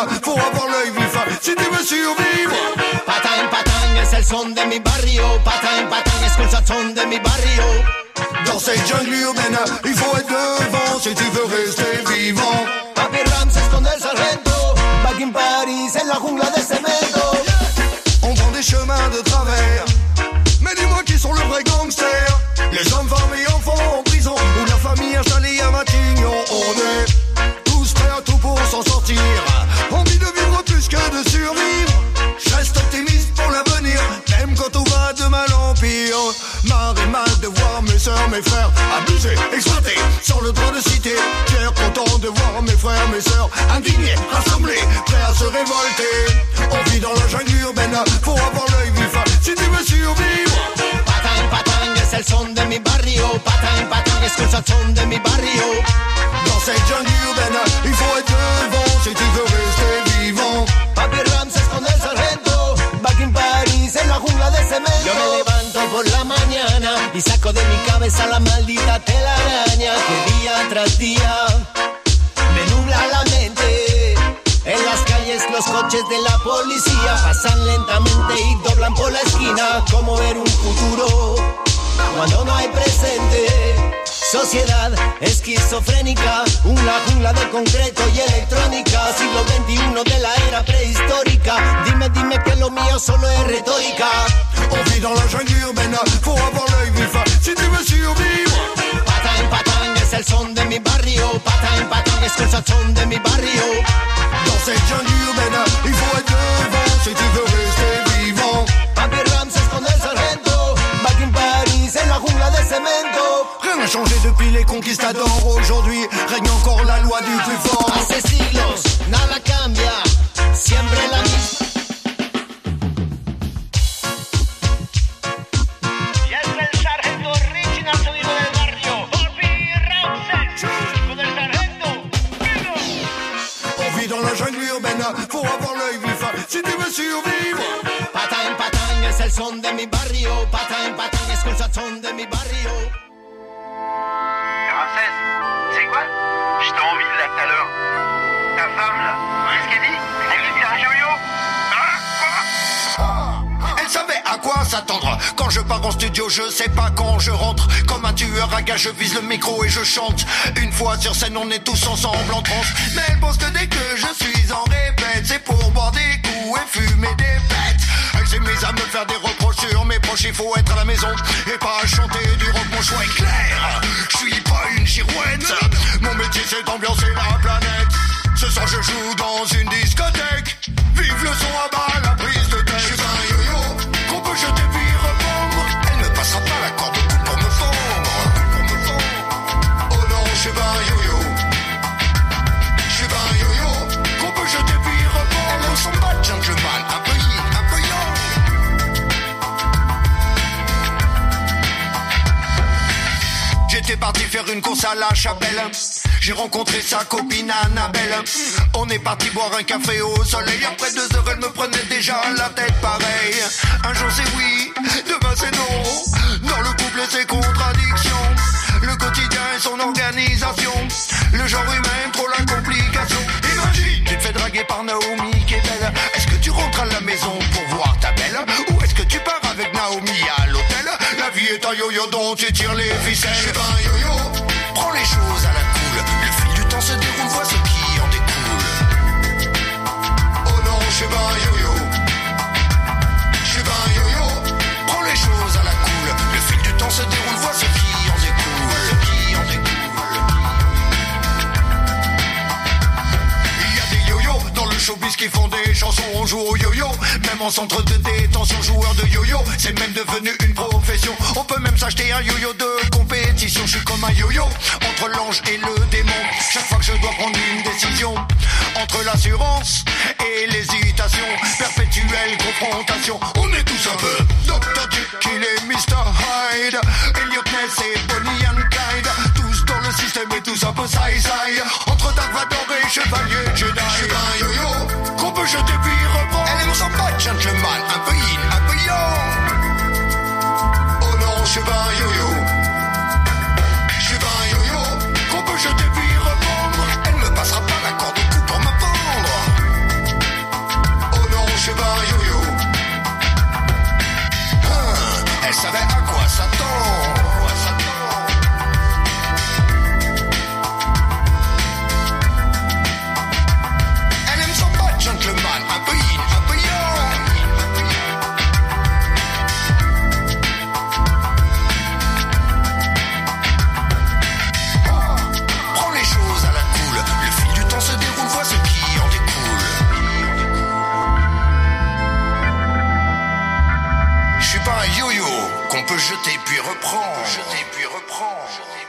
faut avoir l'œil vif si tu veux survivre. Patang, patang, es el son de mi barrio. Patang, patang, escucha el son de mi barrio. Dans cette jungle urbaine, il faut être devant si tu veux rester vivant. Papi Ramses con el sargento, back in Paris, en la jungla de cemento. On prend des chemins de travers, mais dis-moi qui sont le vrai gangster. Les hommes, femmes et enfants en prison, ou la famille installée à Matignon. On est tous prêts à tout pour s'en sortir, envie de vivre plus que de survivre. Je reste optimiste pour l'avenir, même quand tout va de mal en pire. Marre et mal de voir mes soeurs, mes frères abusés, exploités, sans le droit de citer. Fier, content de voir mes frères, mes soeurs indignés, rassemblés, prêts à se révolter. On vit dans la jungle urbaine, faut avoir l'œil vif si tu veux survivre. Patang, patang, es el son de mi barrio. Patang, patang, escucha el son de mi barrio. Dans cette jungle urbaine, il faut être devant si tu veux rester vivant. Papi Ramses con el sargento, back in Paris, en la jungla de cemento. Yo me levanto por la mañana y saco de mi cabeza la maldita telaraña que día tras día me nubla la mente. En las calles los coches de la policía pasan lentamente y doblan por la esquina. Como ver un futuro cuando no hay presente. Sociedad esquizofrénica, una jungla de concreto y electrónica. Siglo veintiuno de la era prehistórica. Dime, dime que lo mío solo es retórica. On vit dans la jungle urbaine, faut avoir l'œil vif si tu veux survivre. Patang, patang, es el son de mi barrio. Patang, patang, escucha el son de mi barrio. Dans cette jungle urbaine, il faut être devant si tu veux rester vivant. Papi Ramses con el sargento, back in Paris, en la jungla de cemento. Rien n'a changé depuis les conquistadors. Aujourd'hui règne encore la loi du plus fort. Hace siglos, nada cambia, siempre la misma. Y es el sargento original sonido del barrio. Papi Ramses con el sargento. On vit dans la jungle urbaine, faut avoir l'œil vif si tu veux survivre. Patang, patang, es el son de mi barrio. Patang, patang, escucha el son de mi barrio. Ramsès, c'est quoi? Je t'ai envie là tout à l'heure. Ta femme là, qu'est-ce qu'elle dit? Elle lui dit un yo-yo? Hein? Quoi? Elle savait à quoi s'attendre. Quand je pars en studio, je sais pas quand je rentre. Comme un tueur à gages, je vise le micro et je chante. Une fois sur scène, on est tous ensemble en transe. Mais elle pense que dès que je suis en répète, c'est pour boire des coups et fumer des pètes. Elle s'est mise à me faire des reproches sur mes proches. Il faut être à la maison et pas à chanter du rock. Mon choix est clair, je suis pas une girouette. Mon métier c'est d'ambiancer la planète. Ce soir je joue dans une discothèque. Vive le son à bas, la prise de tête. Je suis un yo-yo qu'on peut jeter puis reprendre. Elle ne passera pas la corde au cou pour me fondre. Pour me fondre. Oh non, je suis pas un yo-yo. Je suis pas un yo-yo qu'on peut jeter puis reprendre. Elle aime son bad gentleman, un peu yin, un peu yang. J'étais parti faire une course à la Chapelle. J'ai rencontré sa copine Annabelle. On est parti boire un café au soleil. Après deux heures, elle me prenait déjà la tête pareil. Un jour c'est oui, demain c'est non. Dans le couple c'est contradiction. Le quotidien et son organisation. Le genre humain, trop la complication. Imagine, tu te fais draguer par Naomi qui est belle. Est-ce que tu rentres à la maison pour voir ta belle? Ou est-ce que tu pars avec Naomi à l'hôtel? La vie est un yo-yo dont tu tires les ficelles. Je suis pas un yo-yo, prends les choses à la cool. Le fil du temps se déroule, vois ce qui en découle. Oh non, je suis pas un yo-yo. Je suis pas un yo-yo, prends les choses à la cool. Le fil du temps se déroule, vois ce qui en découle. Ce qui en découle. Il y a des yo-yo dans le showbiz qui font des chansons. On joue au yo-yo, même en centre de détention. Joueur de yo-yo, c'est même devenu une profession. On peut même s'acheter un yo-yo de compétition. Je suis comme un yo-yo entre l'ange et le démon. Chaque fois que je dois prendre une décision, entre l'assurance et l'hésitation, perpétuelle confrontation. On est tous un peu docteur Jekyll et mister Hyde, Elliot Ness et Bonnie and Clyde. Tous dans le système et tous un peu side-side. Entre Dark Vador et Chevalier Jedi. Je suis pas un yo-yo qu'on peut jeter puis reprendre. Elle aime son bad gentleman, un peu yin, un peu yang. Oh non, je suis pas un yo-yo. Je suis pas un yo-yo qu'on peut jeter puis reprendre. Elle me passera pas la corde au cou pour me pendre. jeter puis reprendre. Jeter puis reprendre.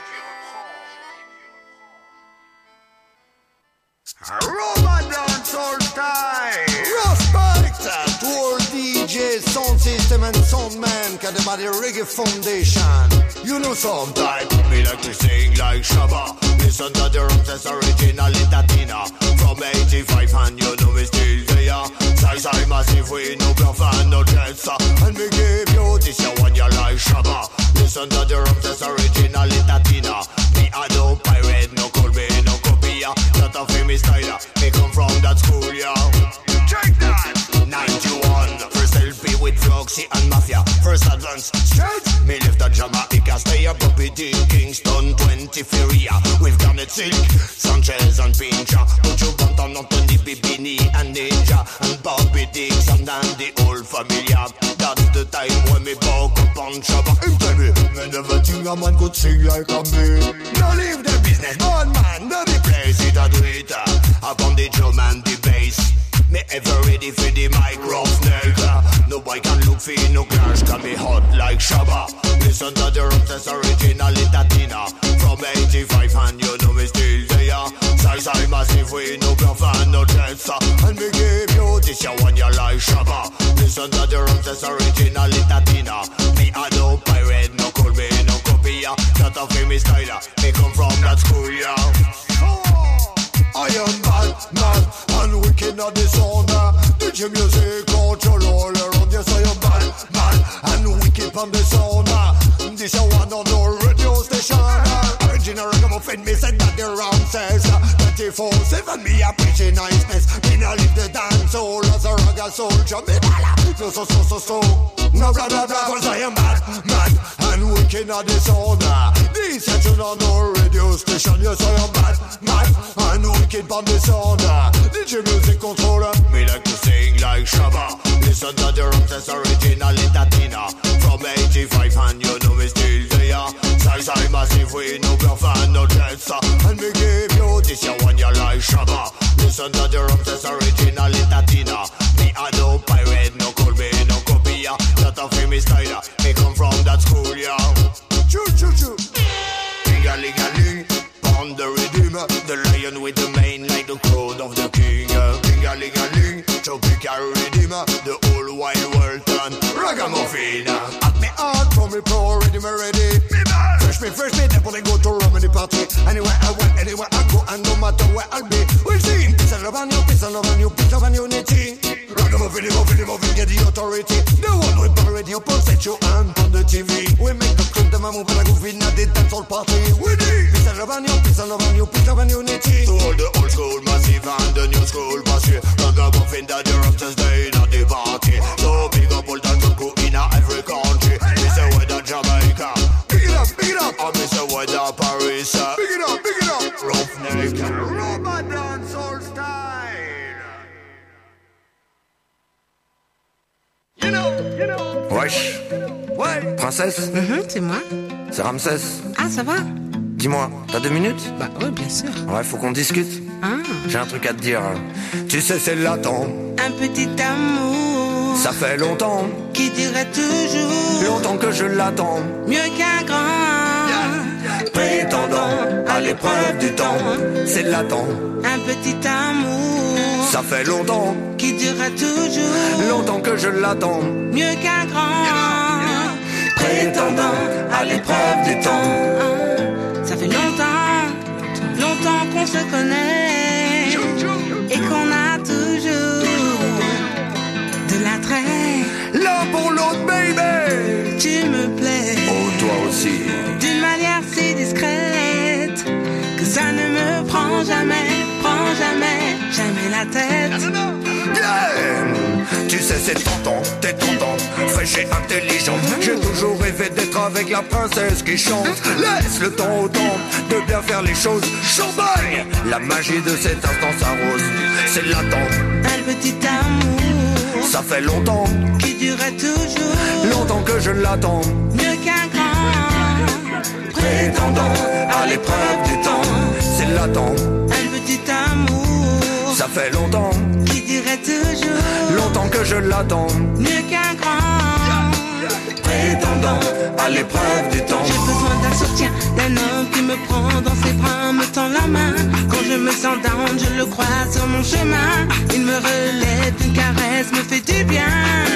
Roma dancehall style. Respect to all D Js, sound system and sound man, got them at the reggae foundation. You know sometimes me like to sing like Shabba. Listen to the drums, that's original in Latina. From eighty-five and you know me still there. Sai sai massive, we no bluff and no chance. And me give you this your one you like Shabba. Listen to the drums, that's original in Latina. Me a no pirate, no Colby, no copia. Not a famous style, me come from that school, yeah. Check that! ninety-one, first L P with Floxy and Mafia. First advance, straight. Me left at Jamaica, stay up Bobby D, Kingston, twenty Feria. With Garnet Silk, Sanchez and Pincha. Put your bump on Anthony, Bibini and Ninja. And Bobby Dixon and the old familia. That's the time when me buck up on Shabba. Him tell me, me never think a man could sing like a me. Now leave the business, one man, no the place it a do it. Up on the drum and the bass. Me ever ready for the mic, rough nigga. No boy can look for no clash, can be hot like Shabba. Listen to the roots, that's original in Latina. From eighty-five and you know me still there. Sai sai massive, we no bluff and no chance. And me give you this your one you like Shabba. Listen to the roots, that's original in Latina. Me a no pirate, no Colby, no copia. Not a famous style, me come from that school, yeah. I am bad, mad, and wicked at the sound. D J music control all around. Yes, I am bad, mad, and wicked on the sound. This is one on the radio station. Original ragamuffin, me said that the wrong says. twenty-four seven, me a preaching niceness. Me no leave the dance hall as a raga soldier. Me bala, so so so so so. No blah blah blah, cause I am bad, mad, and wicked at the sound. This is on the radio station. Yes, I am bad, mad, and wicked on the sound. D J music controller, me like to sing like Shabba. Listen to the roots, that's original in Latina. From eighty-five and you know me still there. Sai sai massive, we no bluff and no chance. And me give you this your one you like Shabba. Listen to the roots, that's original in Latina. Me a no pirate, no Colby, no copia. Not a famous style, me come from that school, yeah. Choo choo choo. Ling-a-ling-a-ling, on the rhythm. The lion with the mane like the crown of the king. Ling-a-ling-a-ling, tropical rhythm. The whole wide world turn ragamuffin. At me heart from me pro, ready me ready. Fresh me, fresh me, then when I go to rum in the party. Anywhere I went, anywhere I go, and no matter where I'll be. We'll sing, peace and love and you, peace and love and you, peace love and unity. Ragamuffin, muffin, muffin, get the authority. The one with power radio, pulsate you and on the T V. We make the club, them a move and I go in at the dance all party. We need peace and love and you, peace and love and you, peace love and unity. To all the old school massive and the new school massive. Ragamuffin, that the ruptures, they not the party. So big up all that go in every country. We say weather Jamaica. Big it up, big it up. I miss a weather Paris. Big it up, big it up. Roughneck. Roma dancehall style. You know, you know. Wesh. Ouais. Princesse, Mhm, c'est moi. c'est Ramsès. Ah, ça va? Dis-moi, t'as deux minutes? Bah oui, bien sûr. Ouais, faut qu'on discute. Ah. J'ai un truc à te dire. Tu sais, c'est latent. Un petit amour Ça fait longtemps, qui durait toujours longtemps que je l'attends. mieux qu'un grand Prétendant à l'épreuve du temps, c'est latent. un petit amour Ça fait longtemps, qui durait toujours longtemps que je l'attends. mieux qu'un grand Prétendant à l'épreuve du temps. Ça fait longtemps, longtemps qu'on se connaît et qu'on a toujours de l'attrait. L'un pour l'autre, baby. Tu me plais Oh, toi aussi. d'une manière si discrète que ça ne me prend jamais, prend jamais, jamais la tête. Yeah. Tu sais, c'est tentant, t'es tentant, fraîche et intelligente. J'ai toujours rêvé d'être avec la princesse qui chante. Laisse le temps au temps de bien faire les choses. Champagne, la magie de cet instant s'arrose. C'est latent, Un petit amour ça fait longtemps, qui durait toujours longtemps que je l'attends. mieux qu'un grand Prétendant à l'épreuve du temps, c'est latent, Un petit amour ça fait longtemps, qui durait toujours longtemps que je l'attends. mieux qu'un grand Prétendant Prétendant à l'épreuve du temps. J'ai besoin d'un soutien, d'un homme qui me prend dans ses bras, me tend la main. Quand je me sens down, je le croise sur mon chemin. Il me relève d'une caresse, me fait du bien.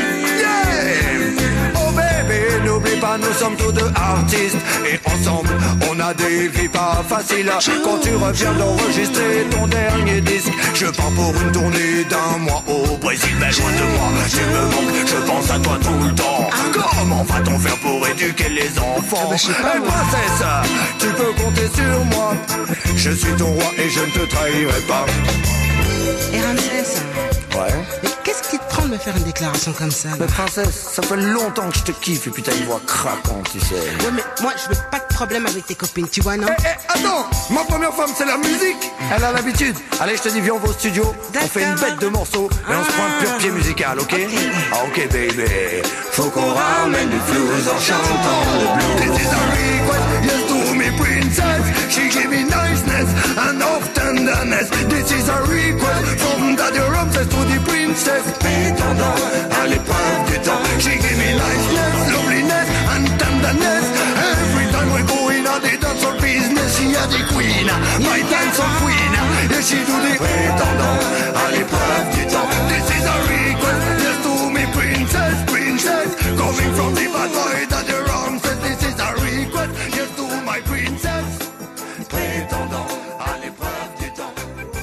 Yeah! Oh bébé, n'oublie pas, nous sommes tous deux artistes. Et ensemble, on a des vies pas faciles. Quand tu reviens d'enregistrer ton dernier disque, je pars pour une tournée d'un mois au Brésil. Mais loin de moi, tu me manques, je pense à toi tout le temps. Comment va-t-on faire pour éduquer les enfants? Hey, princesse, tu peux compter sur moi. Je suis ton roi et je ne te trahirai pas. Et Ramsès, Ouais. mais qu'est-ce qui te prend de me faire une déclaration comme ça? Mais princesse, ça fait longtemps que je te kiffe et puis t'as une voix craquante, tu sais. Ouais, mais moi, je veux pas de problème avec tes copines, tu vois, non? Eh, eh, attends, ma première femme, c'est la musique. Elle a l'habitude. Allez, je te dis, viens, on va au studio. On fait une bête de morceaux et on se prend un pur pied musical, ok? Ah, ok, baby. Faut qu'on ramène du blues en chantant le blues. This is a request, yes to me princess. She give me niceness and of tenderness. This is a request from Daddy Ramsès to the princess. Prétendant à l'épreuve du temps. She give me niceness, loveliness and tenderness. Every time we go in a the dancehall business, she a the queen, my dancehall queen. Yeah, she do the prétendant à l'épreuve du temps. This is a request, yes to me princess, princess. Coming from the bad boy Daddy Ramsès. This is a request, yes to my princess. Prétendant à l'épreuve du temps.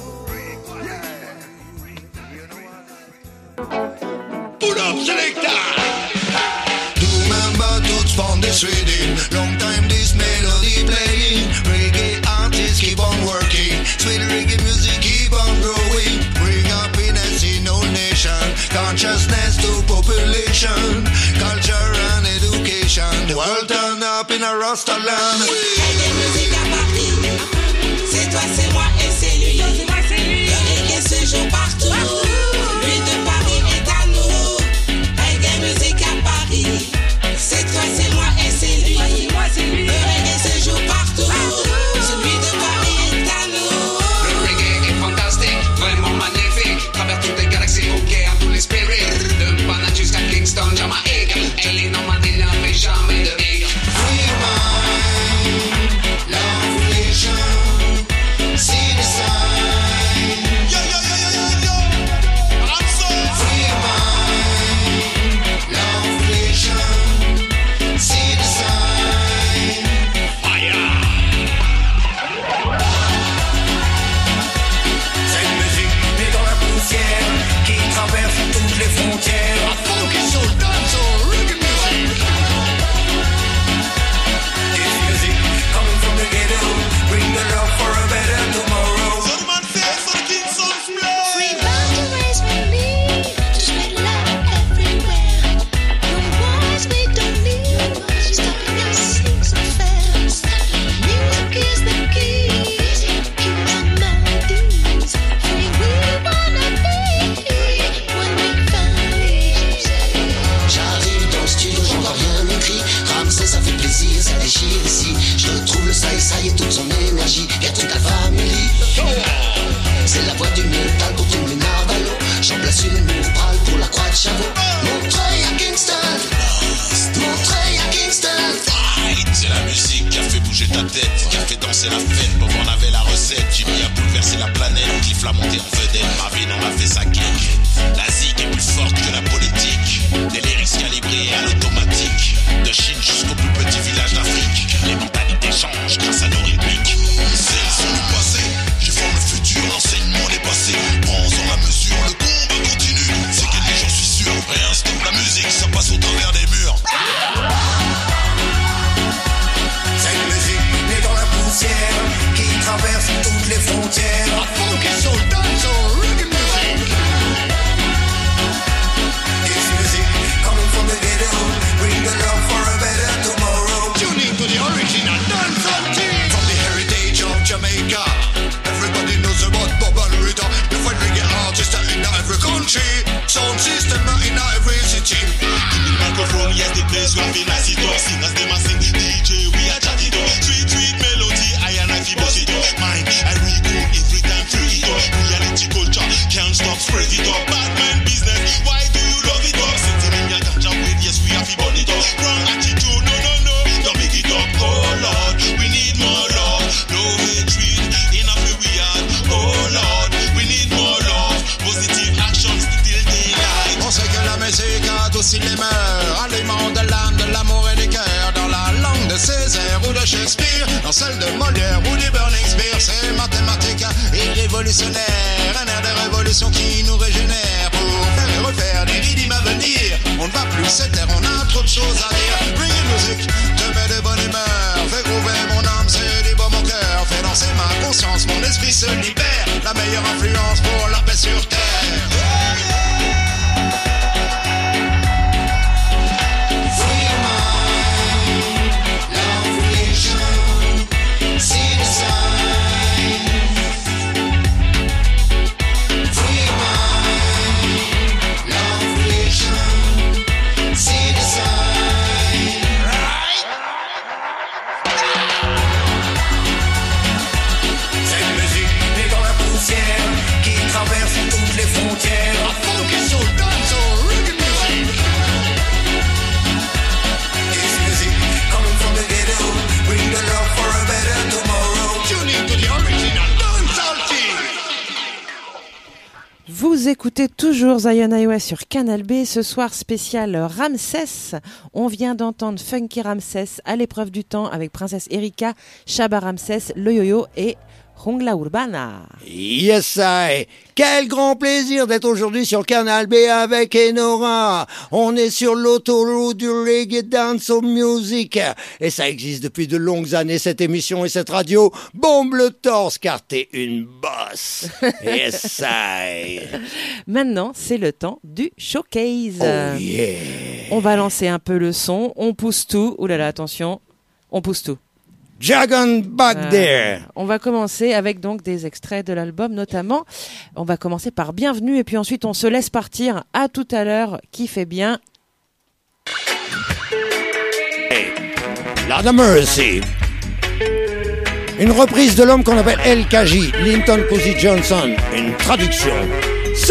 Pull up, selector. Remember to spawn this reading. Long time this melody playing. Reggae artists keep on working. Sweet reggae music keep on growing. Bring happiness in all nation. Consciousness to population. Culture and education. The world turn up in a Rasta land. Reggae musique à Paris. C'est toi, c'est moi et c'est lui. Le reggae se joue partout. Lui de Paris est à nous. Reggae musique à Paris. C'est toi, c'est moi et c'est lui. Le reggae se joue partout. Celui de Paris est à nous. Le reggae est fantastique, vraiment magnifique. Travers toutes les galaxies, ok, à tous les spirits. De Panama jusqu'à Kingston, Jamaïque. Et les Normandies n'avaient jamais de hic. Free mind, love relation. See the sign. Yo, yo, yo, yo, yo, yo. I'm so free mind, love relation. See the sign. C'est une musique née dans la poussière qui traverse toutes les frontières. A funky soul, dancehall, reggae music. This music coming from the ghetto, bring the love for a better tomorrow. Sudman says for the King Son's blood. Free boundaries with me to spread love everywhere. No wars we don't need, stopping us seems unfair. Music is the key, keeps on melodies. Free we wanna be when we find. J'arrive dans le studio, j'entends rien écrit. Ramsès, ça fait plaisir, ça déchire ici. Je retrouve le ça et ça et toute son énergie. Y'a toute la famille. C'est la voix du métal pour tous les narvalos. J'en place une move prale pour la croix de Chavot. Montreuil à Kingston. Montreuil à Kingston. C'est la musique qui a fait bouger ta tête, qui a fait danser la fête. Pauvre on avait la recette, Jimmy a bouleversé la planète. Cliff l'a monté en vedette, Marvin en a fait sa clique. La zik est plus forte que la politique. Des lyrics calibrés à l'automatique. De Chine jusqu'au plus petit village d'Afrique. Les mentalités changent grâce à nos rythmiques. C'est le son du passé, qui forme le futur, enseignement des passés. Prends-en la mesure, le combat continue. C'est gagné, j'en suis sûr. Rien stoppe la musique, ça passe au travers des murs. C'est une musique née dans la poussière qui traverse toutes les frontières. A funky soul, dancehall, reggae music. This music coming from the ghetto, bring the love for a better tomorrow. Tuning to the original dancehall team. From the heritage of Jamaica, everybody knows about bubble rhythm. You find reggae artists in every country. Sound system in every city. Give me the microphone, yes, the place where we nice it up. Singers, they must sing. D J, we are chatting up. Sweet, sweet melody, I and I feel bust it up. Mine, and we go every time free it up. Reality culture, can't stop, spread it up. Bad man business, why do you love it up? Sitting in your ganja with, yes, we have to burn it up. Wrong attitude, musique adoucit les mœurs, aliment de l'âme, de l'amour et des cœurs. Dans la langue de Césaire ou de Shakespeare, dans celle de Molière ou du Burning Spear. C'est mathématique et révolutionnaire, un air de révolution qui nous régénère. Pour faire et refaire des rythmes à venir, on ne va plus se taire, on a trop de choses à dire. Bring in music, te met de bonne humeur, fais groover mon âme, c'est du bon mon cœur. Fais danser ma conscience, mon esprit se libère, la meilleure influence pour la paix sur terre. Vous écoutez toujours Zion Highway sur Canal B. Ce soir spécial Ramsès. On vient d'entendre Funky Ramsès à l'épreuve du temps avec Princesse Erika, Shabba Ramsès, le yo-yo et Jungla Urbana. Yes, I. Quel grand plaisir d'être aujourd'hui sur Canal B avec Enora. On est sur l'autoroute du reggae dancehall music. Et ça existe depuis de longues années, cette émission et cette radio. Bombe le torse, car t'es une boss. Yes, I. Maintenant, c'est le temps du showcase. Oh yeah. On va lancer un peu le son. On pousse tout. Ouh là là, attention. On pousse tout. Dragon back euh, there. On va commencer avec donc des extraits de l'album notamment. On va commencer par Bienvenue et puis ensuite on se laisse partir. À tout à l'heure, qui fait bien. Hey, Lord of Mercy. Une reprise de l'homme qu'on appelle L K J, Linton Kwesi Johnson. Une traduction. So,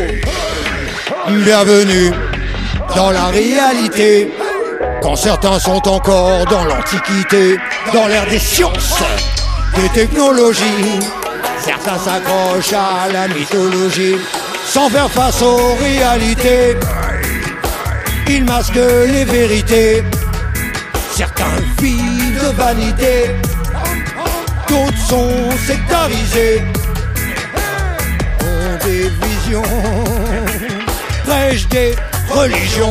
bienvenue dans la réalité. Quand certains sont encore dans l'Antiquité, dans l'ère des sciences, des technologies, certains s'accrochent à la mythologie, sans faire face aux réalités. Ils masquent les vérités, certains vivent de vanité, d'autres sont sectarisés, ont des visions, prêchent des religions.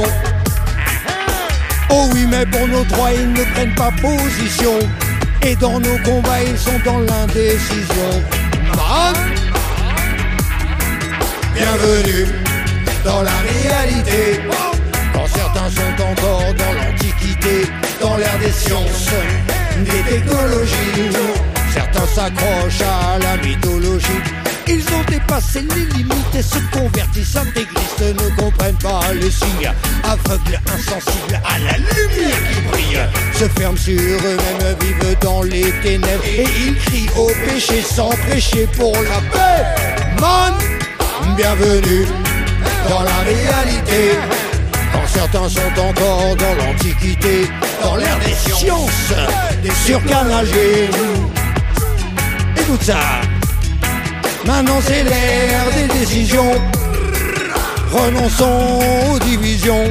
Oh oui, mais pour nos droits, ils ne prennent pas position. Et dans nos combats, ils sont dans l'indécision. Man, bienvenue dans la réalité. Quand certains sont encore dans l'Antiquité, dans l'ère des sciences, des technologies, certains s'accrochent à la mythologie. Ils ont dépassé les limites et se convertissent. Intégristes ne comprennent pas les signes, aveugles, insensibles à la lumière qui brille. Se ferment sur eux-mêmes, vivent dans les ténèbres. Et ils crient au péché sans prêcher pour la paix. Man, bienvenue dans la réalité. Quand certains sont encore dans l'Antiquité, dans l'ère des sciences, sur Canal G. Écoute ça. Maintenant c'est l'ère des décisions. Renonçons aux divisions.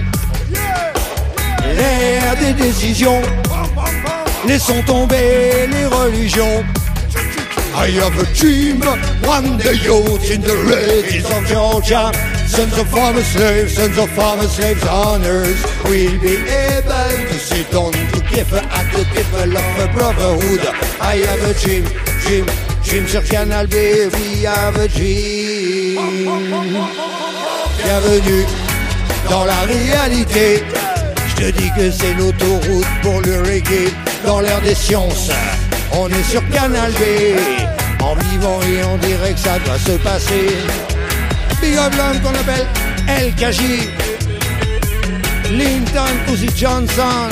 L'ère des décisions. Laissons tomber les religions. I have a dream, one day youth in the races of Georgia. Sons of former slaves, sons of former slaves on earth will be able to sit down together at the table of a brotherhood. I have a dream, dream, dream sur Canal B, we have a dream. Bienvenue dans la réalité. Je te dis que c'est l'autoroute pour le reggae dans l'ère des sciences. On est sur Canal B, en vivant et en direct ça doit se passer. Big up l'homme qu'on appelle L K J, Linton Kwesi Johnson.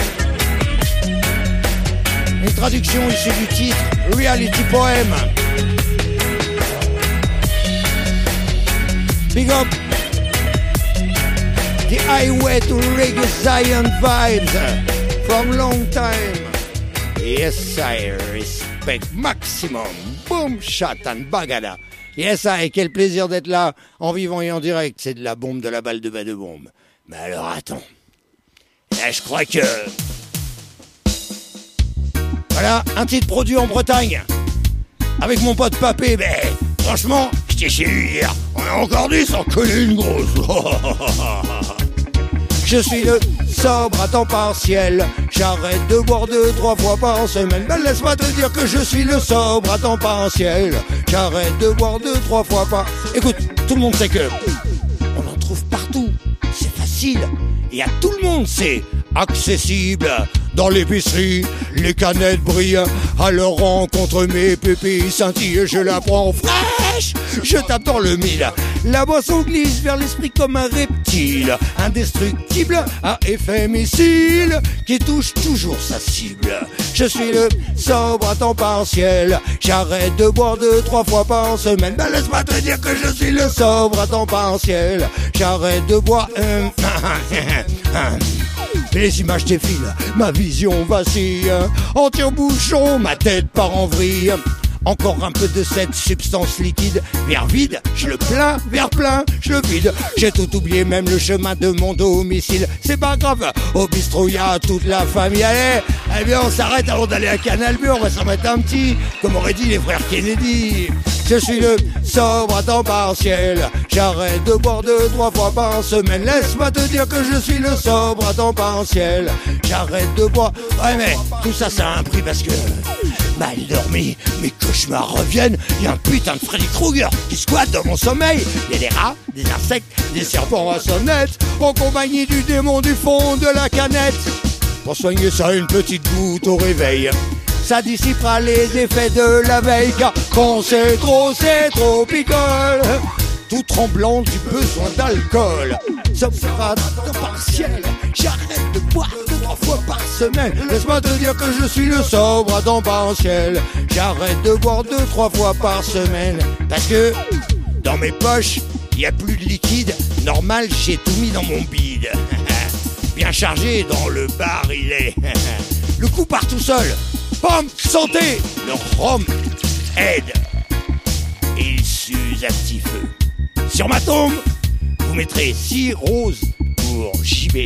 Une traduction issue du titre Reality Poem. Big up the highway to reggae Zion vibes from long time. Yes, I respect maximum. Boom, shot and bagada. Yes, I, quel plaisir d'être là, en vivant et en direct. C'est de la bombe, de la balle de bas de bombe. Mais alors attends. Là, je crois que... Voilà, un titre produit en Bretagne. Avec mon pote Papé, ben, franchement, j'étais chez lui hier. On a encore dû s'en coller une grosse. Je suis le sobre à temps partiel. J'arrête de boire deux, trois fois par semaine. Ben laisse-moi te dire que je suis le sobre à temps partiel. J'arrête de boire deux, trois fois par... Écoute, tout le monde sait que... On en trouve partout. C'est facile. Et à tout le monde, c'est accessible. Dans l'épicerie, les canettes brillent. À leur rencontre, mes pépilles scintillent. Je la prends fraîche, je tape dans le mille. La boisson glisse vers l'esprit comme un reptile. Indestructible, à effet missile, qui touche toujours sa cible. Je suis le sobre à temps partiel. J'arrête de boire deux, trois fois par semaine. Ben laisse-moi te dire que je suis le sobre à temps partiel. J'arrête de boire... Euh, les images défilent, ma vision vacille. En tire-bouchon, ma tête part en vrille. Encore un peu de cette substance liquide. Vers vide, je le plains, vers plein, je le vide. J'ai tout oublié, même le chemin de mon domicile. C'est pas grave, au bistrot y'a toute la famille. Allez, eh bien on s'arrête avant d'aller à Canal B. On va s'en mettre un petit, comme auraient dit les frères Kennedy. Je suis le sobre à temps partiel. J'arrête de boire deux, trois fois par semaine. Laisse-moi te dire que je suis le sobre à temps partiel. J'arrête de boire... Ouais mais tout ça, ça a un prix parce que... Mal dormi, mes cauchemars reviennent. Y'a un putain de Freddy Krueger qui squatte dans mon sommeil. Y'a des rats, des insectes, des serpents à sonnette, en compagnie du démon du fond de la canette. Pour soigner ça, une petite goutte au réveil. Ça dissipera les effets de la veille. Car quand c'est trop, c'est trop picole. Tout tremblant du besoin d'alcool. Sobre à temps partiel. J'arrête de boire deux, trois fois par semaine. Laisse-moi te dire que je suis le sobre à temps partiel. J'arrête de boire deux, trois fois par semaine. Parce que dans mes poches, il n'y a plus de liquide. Normal, j'ai tout mis dans mon bide. Bien chargé dans le barillet. Le coup part tout seul. Pomme, santé. Le rhum aide. Il s'use à petit feu. Sur ma tombe, vous mettrez six roses pour J B.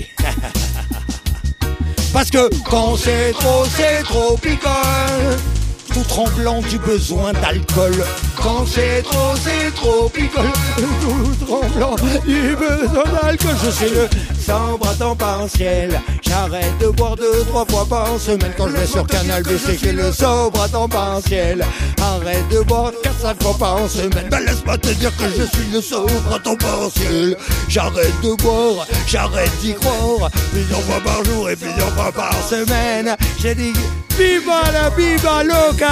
Parce que quand c'est trop, c'est trop picole. Tout tremblant du besoin d'alcool. Quand c'est trop, c'est trop picole. Tout tremblant du besoin d'alcool. Je suis le sobre à temps partiel. J'arrête de boire deux, trois fois par semaine. Quand je vais sur Canal B, c'est que le sobre à temps partiel. Arrête de boire quatre, cinq fois par semaine. Ben laisse-moi te dire que je suis le sobre à temps partiel. J'arrête de boire, j'arrête d'y croire. Plusieurs fois par jour et plusieurs fois par semaine. J'ai dit viva la viva loca.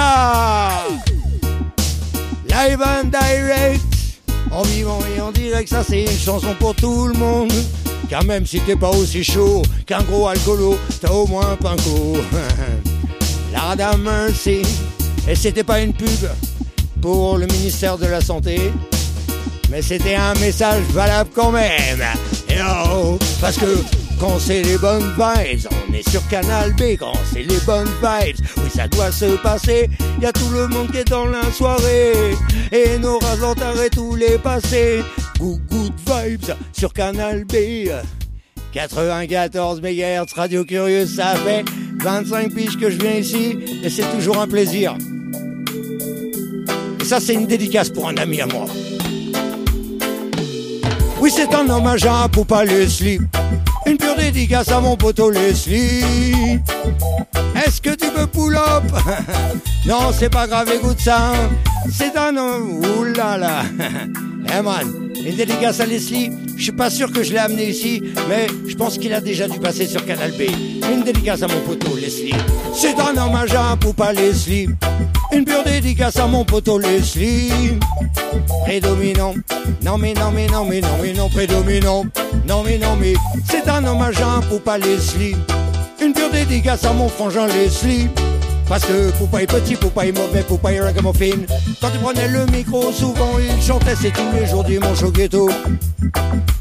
Live and direct. En vivant et en direct, ça c'est une chanson pour tout le monde. Car même si t'es pas aussi chaud qu'un gros alcoolo, t'as au moins un pinko. La Dame Mercy. Et c'était pas une pub pour le ministère de la Santé, mais c'était un message valable quand même. Et oh, parce que quand c'est les bonnes vibes, on est sur Canal B. Quand c'est les bonnes vibes, oui ça doit se passer. Y a tout le monde qui est dans la soirée et nos rasantars et tous les passés. Good, good vibes sur Canal B. quatre-vingt-quatorze mégahertz, Radio Curieuse, ça fait vingt-cinq piges que je viens ici et c'est toujours un plaisir. Et ça c'est une dédicace pour un ami à moi. Oui, c'est un hommage à Poupa Leslie. Une pure dédicace à mon poteau Leslie. Est-ce que tu peux pull up? Non, c'est pas grave, écoute ça. C'est un homme... Oulala. Eh man, une dédicace à Leslie. Je suis pas sûr que je l'ai amené ici, mais je pense qu'il a déjà dû passer sur Canal B. Une dédicace à mon poteau Leslie. C'est un hommage à Poupa Leslie. Une pure dédicace à mon poteau Leslie. Prédominant. Non mais non mais non mais non mais non prédominant. Non mais non mais c'est un hommage à Poupa Leslie. Une pure dédicace à mon frangin Leslie. Parce que Poupa est petit, Poupa est mauvais, Poupa est ragamuffin. Quand il prenait le micro, souvent il chantait, c'est tous les jours dimanche au ghetto.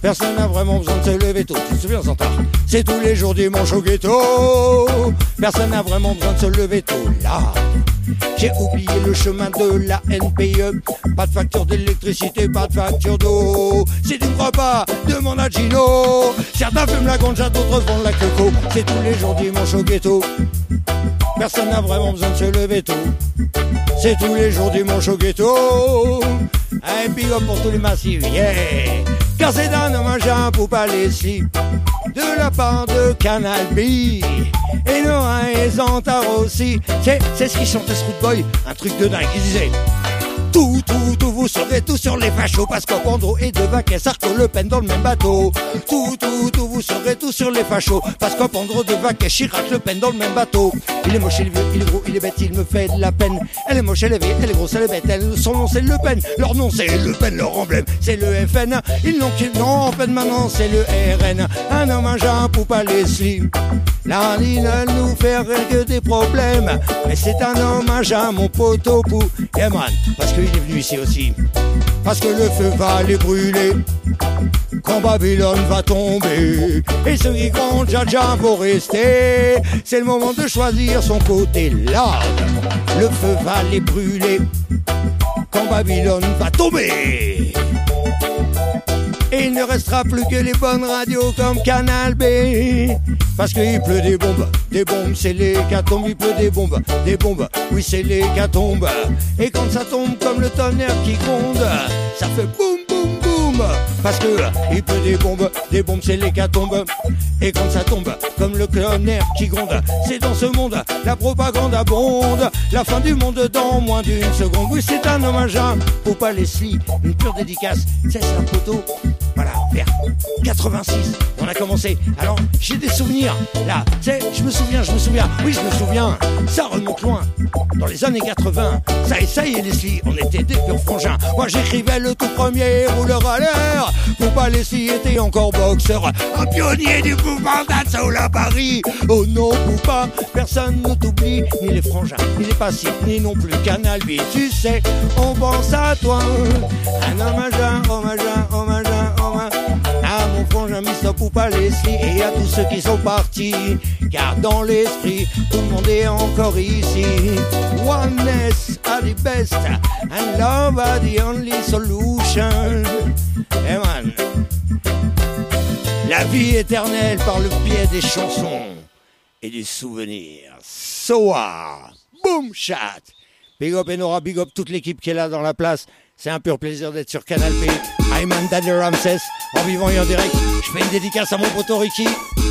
Personne n'a vraiment besoin de se lever tôt. Tu te souviens, Zanta? C'est tous les jours dimanche au ghetto. Personne n'a vraiment besoin de se lever tôt. Là, j'ai oublié le chemin de la N P E. Pas de facture d'électricité, pas de facture d'eau. Si tu ne crois pas, demande à Gino. Certains fument la ganja, d'autres vendent la coco. C'est tous les jours dimanche au ghetto. Personne n'a vraiment besoin de se lever tôt. C'est tous les jours dimanche au ghetto. Un big up pour tous les massifs, yeah. Car c'est un hommage à Poupa Leslie de la part de Canal B. Et Nora et Zantar aussi. C'est, c'est ce qui chantait ce Root Boy, un truc de dingue. Il disait tout, tout, tout, vous serez tous sur les fachos. Parce qu'Opandro et Devaquet, Sarko, Le Pen dans le même bateau. Tout, tout, tout, vous serez tous sur les fachos. Parce qu'Opandro, Devaquet, Chirac, Le Pen dans le même bateau. Il est moche, il est vieux, il est gros, il est bête, il me fait de la peine. Elle est moche, elle est vieille, elle est grosse, elle est bête. Elle, son nom c'est Le Pen, leur nom c'est Le Pen, leur emblème c'est le F N. Ils n'ont qu'une nom en peine maintenant, c'est le R N. Un hommage à Poupa Leslie. Là, il ne nous fait rien que des problèmes. Mais c'est un hommage à mon poteau Pou. Yeah man, parce qu'il est venu ici aussi. Parce que le feu va les brûler quand Babylone va tomber. Et ceux qui comptent Jaja vont rester. C'est le moment de choisir son côté là. Le feu va les brûler quand Babylone va tomber. Et il ne restera plus que les bonnes radios comme Canal B. Parce qu'il pleut des bombes, des bombes c'est l'hécatombe. Il pleut des bombes, des bombes, oui c'est l'hécatombe. Et quand ça tombe comme le tonnerre qui gronde, ça fait boum boum boum. Parce que il pleut des bombes, des bombes c'est l'hécatombe. Et quand ça tombe comme le tonnerre qui gronde, c'est dans ce monde la propagande abonde. La fin du monde dans moins d'une seconde. Oui c'est un hommage à Poupa Leslie, une pure dédicace. C'est un poteau. Voilà, vers quatre-vingt-six, on a commencé. Alors, j'ai des souvenirs, là, tu sais, je me souviens, je me souviens, oui, je me souviens, ça remonte loin, dans les années quatre-vingts, ça et ça y est, Leslie, on était des purs frangins. Moi, j'écrivais le tout premier rouleur à l'air, Poupa Leslie était encore boxeur, un pionnier du mouvement dancehall à Paris. Oh non, Poupa, personne ne t'oublie, ni les frangins, ni les passifs, ni non plus Canal B, tu sais, on pense à toi, un hommage à, hommage à, hommage à, à mon frangin mister Poupa Leslie et à tous ceux qui sont partis. Car dans l'esprit, tout le monde est encore ici. Oneness are the best and love are the only solution. Hey man, la vie éternelle par le biais des chansons et des souvenirs. Soa, boom chat. Big up Enora, big up toute l'équipe qui est là dans la place. C'est un pur plaisir d'être sur Canal B. Ayman Daniel Ramsès, en vivant et en direct. Je fais une dédicace à mon poteau Ricky.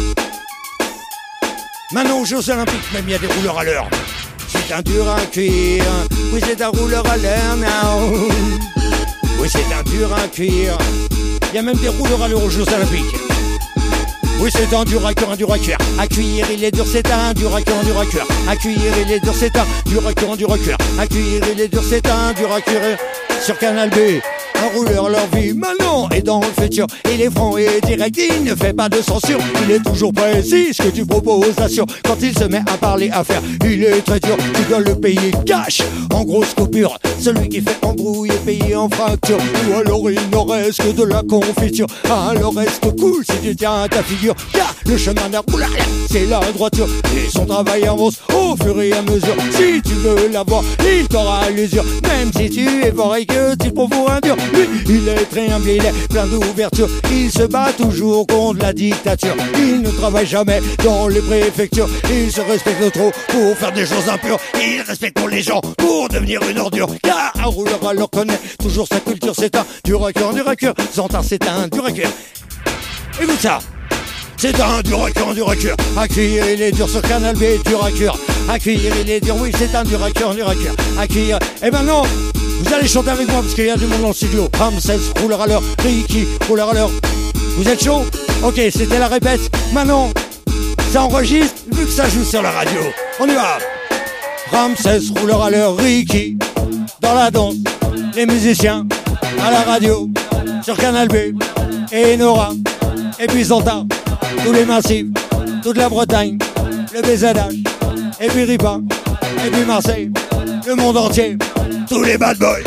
Maintenant aux Jeux Olympiques, même il y a des rouleurs à l'heure. C'est un dur à cuire. Oui, c'est un rouleur à l'heure now. Oui, c'est un dur à cuire. Il y a même des rouleurs à l'heure aux Jeux Olympiques. Oui, c'est un dur à cuire, un dur à cuire. À cuire, il est dur, c'est un dur à cuire, un dur à cuire. À cuire, il est dur, c'est un dur à cuire, un dur à cuire. À cuire, il est dur, c'est un dur à cuire. Sur Canal B, un rouleur leur vie maintenant et dans le futur. Il est franc et direct, il ne fait pas de censure. Il est toujours précis, ce que tu proposes assure. Quand il se met à parler, à faire, il est très dur. Tu dois le payer cash, en grosse coupure. Celui qui fait embrouille est payé en fracture. Ou alors il ne reste que de la confiture. Alors reste cool si tu tiens à ta figure. Car le chemin d'un rouleur, c'est la droiture. Et son travail avance au fur et à mesure. Si tu veux l'avoir, il t'aura à l'usure. Même si tu es fort et que tu te prends pour un dur. Lui, il est très humble, il est plein d'ouverture. Il se bat toujours contre la dictature. Il ne travaille jamais dans les préfectures. Il se respecte trop pour faire des choses impures. Il respecte pour les gens pour devenir une ordure. Car un rouleur alors connaît toujours sa culture. C'est un dur à cœur, un dur à cœur. Zantar, c'est un dur à cœur. Écoute ça. C'est un dur à cœur, un dur à cœur. À cuire, il est dur sur Canal B, dur à cœur. À cuire, il est dur, oui, c'est un dur à cœur, un dur à cœur. À cuire. Et maintenant, vous allez chanter avec moi parce qu'il y a du monde dans le studio. Ramsès, rouleur à l'heure. Ricky, rouleur à l'heure. Vous êtes chaud? Ok, c'était la répète. Maintenant, ça enregistre vu que ça joue sur la radio. On y va. Ramsès, rouleur à l'heure. Ricky, dans la danse. Les musiciens, à la radio. Sur Canal B. Et Nora. Et puis Zantar. Tous les massifs. Toute la Bretagne. Le B Z H. Et puis Ripa. Et puis Marseille. Le monde entier. Tous les bad boys,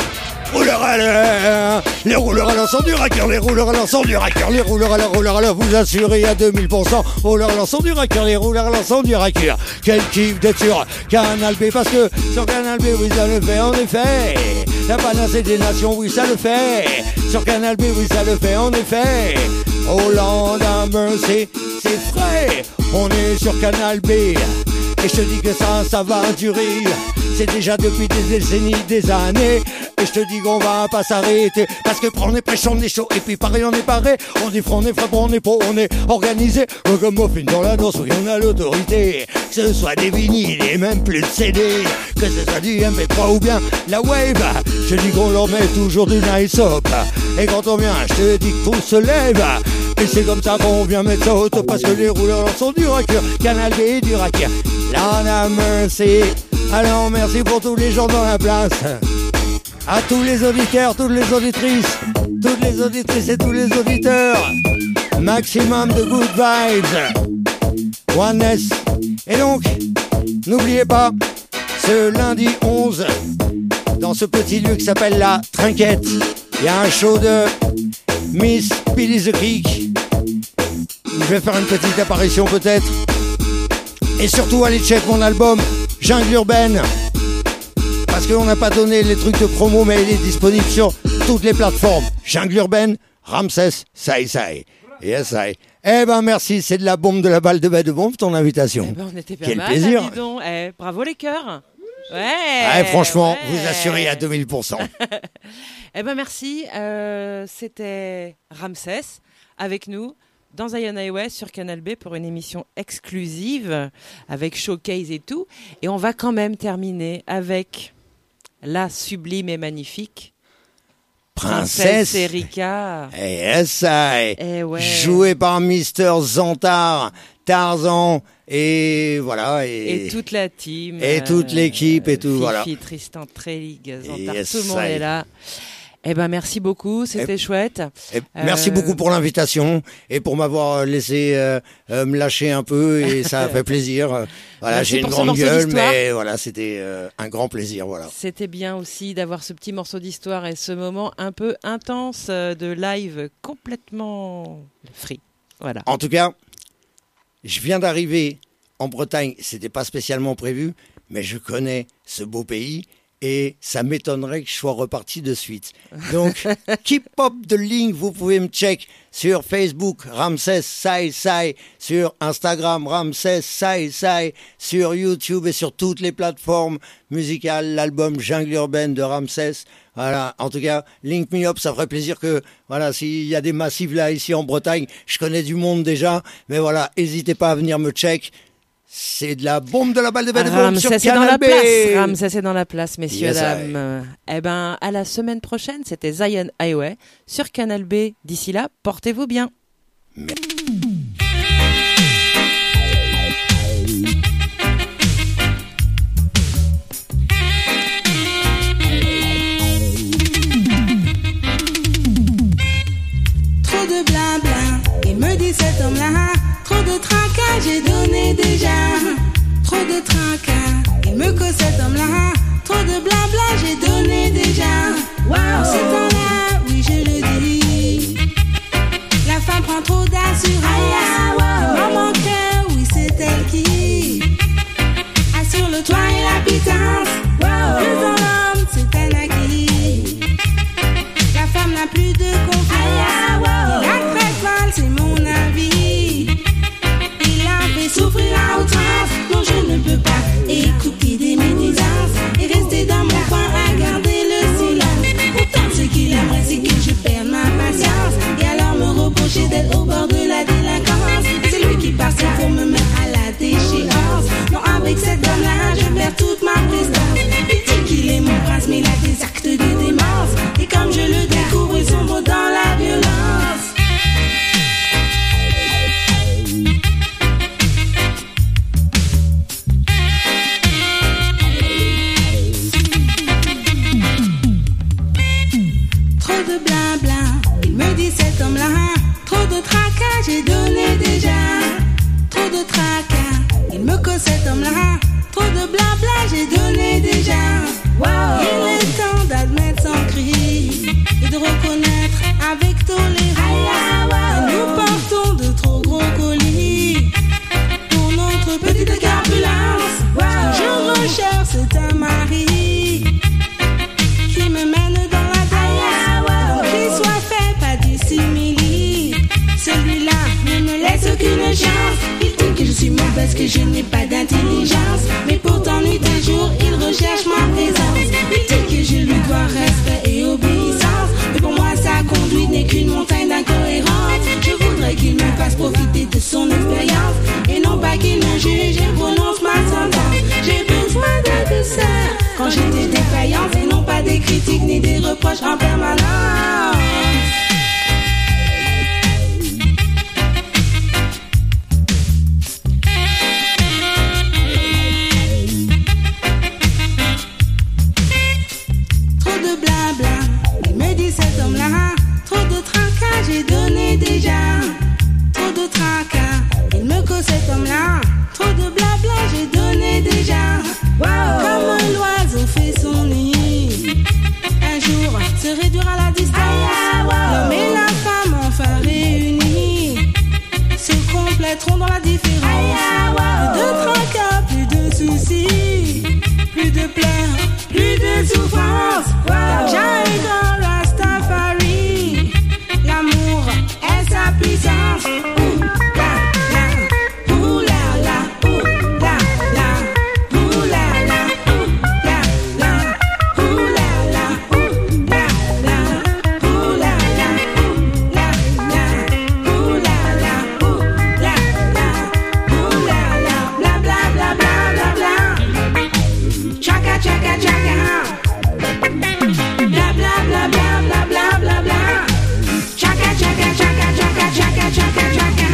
rouleurs à l'heure, les rouleurs à l'ensemble du racker, les rouleurs à l'ensemble du racker, les rouleurs à la rouleurs à l'heure, vous assurez à deux mille pour cent, rouleurs à l'ensemble du racker, les rouleurs à l'ensemble du racker. Quel kiff d'être sur Canal B, parce que sur Canal B, oui, ça le fait en effet. La panacée des nations, oui, ça le fait. Sur Canal B, oui, ça le fait en effet. Hollande, Mercy, c'est frais. On est sur Canal B. Et je te dis que ça, ça va durer. C'est déjà depuis des décennies, des années. Et je te dis qu'on va pas s'arrêter. Parce que on est prêche, on est chaud. Et puis pareil, on est paré. On est franc, on est frappe, on est pro, on est organisé. Comme muffin dans la danse, oui, on a l'autorité. Que ce soit des vinyles et même plus de C D. Que ce soit du M P trois ou bien la wave. Je te dis qu'on leur met toujours du nice up. Et quand on vient, je te dis que tout se lève. Et c'est comme ça qu'on vient mettre ça au top. Parce que les rouleurs sont du racker. Canal B et du racker. Là, on a merci. Alors merci pour tous les gens dans la place. À tous les auditeurs, toutes les auditrices, toutes les auditrices et tous les auditeurs. Maximum de good vibes. Oneness. Et donc, n'oubliez pas, ce lundi onze, dans ce petit lieu qui s'appelle la Trinquette, il y a un show de Miss Billy the Creek. Je vais faire une petite apparition peut-être. Et surtout, allez check mon album Jungle Urbaine. Parce qu'on n'a pas donné les trucs de promo, mais il est disponible sur toutes les plateformes. Jungle Urbaine, Ramsès, Sai Sai. Yes, I. Eh ben merci, c'est de la bombe, de la balle de baie de bombe, ton invitation. Eh ben, on était pas Quel mal, plaisir. là, dis donc. Eh, bravo les cœurs. Ouais. Ah, franchement, ouais. vous assurez à deux mille pour cent. Eh ben merci. Euh, c'était Ramsès avec nous dans Zion Highway sur Canal B pour une émission exclusive avec showcase et tout. Et on va quand même terminer avec la sublime et magnifique Princesse Erika. Yes, I. Eh ouais. Joué par Mister Zantar, Tarzan, et voilà. Et, Et toute la team. Et toute l'équipe et tout, Fifi, voilà. Tristan, Trélig, Zantar, Yes, tout le monde I. est là. Eh ben merci beaucoup, c'était Et- chouette. Et merci Euh, beaucoup pour l'invitation et pour m'avoir laissé euh, euh, me lâcher un peu, et ça a fait plaisir. Euh, Voilà, Merci j'ai une pour ce grande morceau gueule, d'histoire. mais voilà, c'était euh, un grand plaisir. Voilà. C'était bien aussi d'avoir ce petit morceau d'histoire et ce moment un peu intense euh, de live complètement free. Voilà. En tout cas, je viens d'arriver en Bretagne. C'était pas spécialement prévu, mais je connais ce beau pays. Et ça m'étonnerait que je sois reparti de suite. Donc, keep up the link. Vous pouvez me check sur Facebook, Ramsès Sai Sai, sur Instagram, Ramsès Sai Sai, sur YouTube et sur toutes les plateformes musicales. L'album Jungle Urbaine de Ramsès. Voilà. En tout cas, link me up. Ça ferait plaisir que, voilà, s'il y a des massifs là, ici en Bretagne, je connais du monde déjà. Mais voilà, n'hésitez pas à venir me check. C'est de la bombe, de la balle de balle de bombe sur Ramsès est dans Canal la B. place. Ramsès est dans la place, messieurs, Yes, dames. Euh, Eh ben, à la semaine prochaine. C'était Zion Highway sur Canal B. D'ici là, portez-vous bien. Trop de blabla, il me dit cet homme-là. Trop de tracas, j'ai donné déjà. Trop de tracas, il me cause cet homme-là. Trop de blabla, j'ai donné déjà. En ces temps-là, oui je le dis, la femme prend trop d'assurance. Maman cœur, oui c'est elle qui assure le toit et la pitance. Plus dans l'homme, c'est un acquis. La femme n'a plus de confiance. Il la traite mal, c'est mon avis. Il la fait souffrir à outrance. Non, je ne peux pas écouter des médisances et rester dans mon coin à garder le silence. Pourtant, ce qu'il aimerait, c'est que je perde ma patience et alors me reprocher d'être au bord de la délinquance. C'est lui qui passe pour me mettre à la déchéance. Non, avec cette dame-là, je perds toute ma prestance. Il dit qu'il est mon prince, mais il a des actes de démence. Et comme je le découvre, il sombre dans la violence. laisse aucune chance. Il dit que je suis mauvaise, que je n'ai pas d'intelligence. Mais pourtant, nuit et jour, il recherche ma présence. Il dit que je lui dois respect et obéissance. Mais pour moi, sa conduite n'est qu'une montagne d'incohérence. Je voudrais qu'il me fasse profiter de son expérience. Et non pas qu'il me juge et prononce ma sentence. J'ai besoin de douceur quand j'étais défaillante. Et non pas des critiques ni des reproches en permanence. Trop de tracas, j'ai donné déjà. Trop de tracas, il me cause cet homme-là. Trop de blabla, j'ai donné déjà. Wow. Comme un oiseau fait son nid, un jour se réduire à la distance. L'homme et la femme enfin réunis se compléteront dans la différence. Plus de tracas, plus de soucis, plus de pleurs, plus de souffrance. Car Jah est dans Rastafari, l'amour est sa puissance. Ouh la la, ouh la la, ouh la la, ouh la la, ouh la la, ouh la la, ouh la la, ouh la la, ouh la la, ouh la la, ouh la la, ouh la la, bla bla bla bla bla bla. Chaka chaka chaka. Bla bla bla bla bla bla bla bla. Chaka chaka chaka chaka chaka chaka chaka.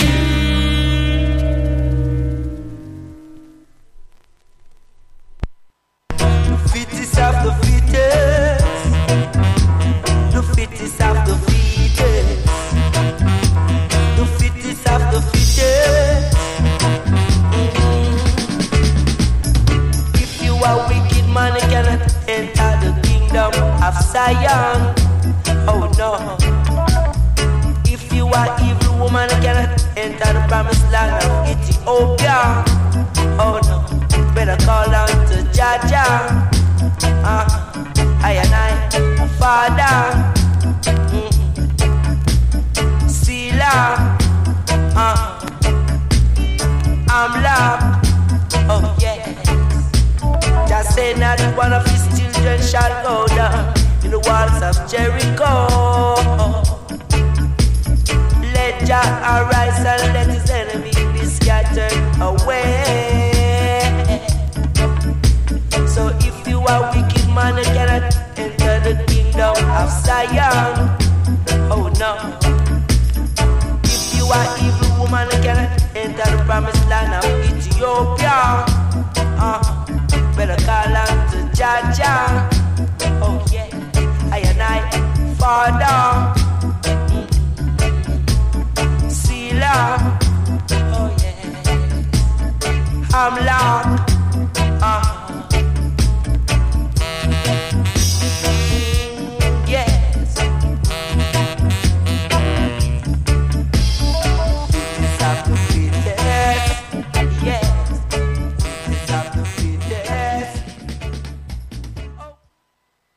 Fittest of the fittest. The fittest of the fittest. The fittest of the fittest. If you are wicked man, you cannot enter the kingdom of Zion. Oh no. If you are evil woman, you cannot enter the promised land of Ethiopia. Oh no. Better call on to Jah Jah. Uh, I and I, Father. Mm. Sila. Uh, I'm locked. Oh yes. Just say not one of his children shall go down in the walls of Jericho. Let Jah arise and let his enemy be scattered away. So if you are wicked man, you cannot enter the kingdom of Zion. Oh no. If you are evil woman, you cannot enter the promised land of Ethiopia. Uh, better call on to Jah Jah. Oh yeah, I and I, Father.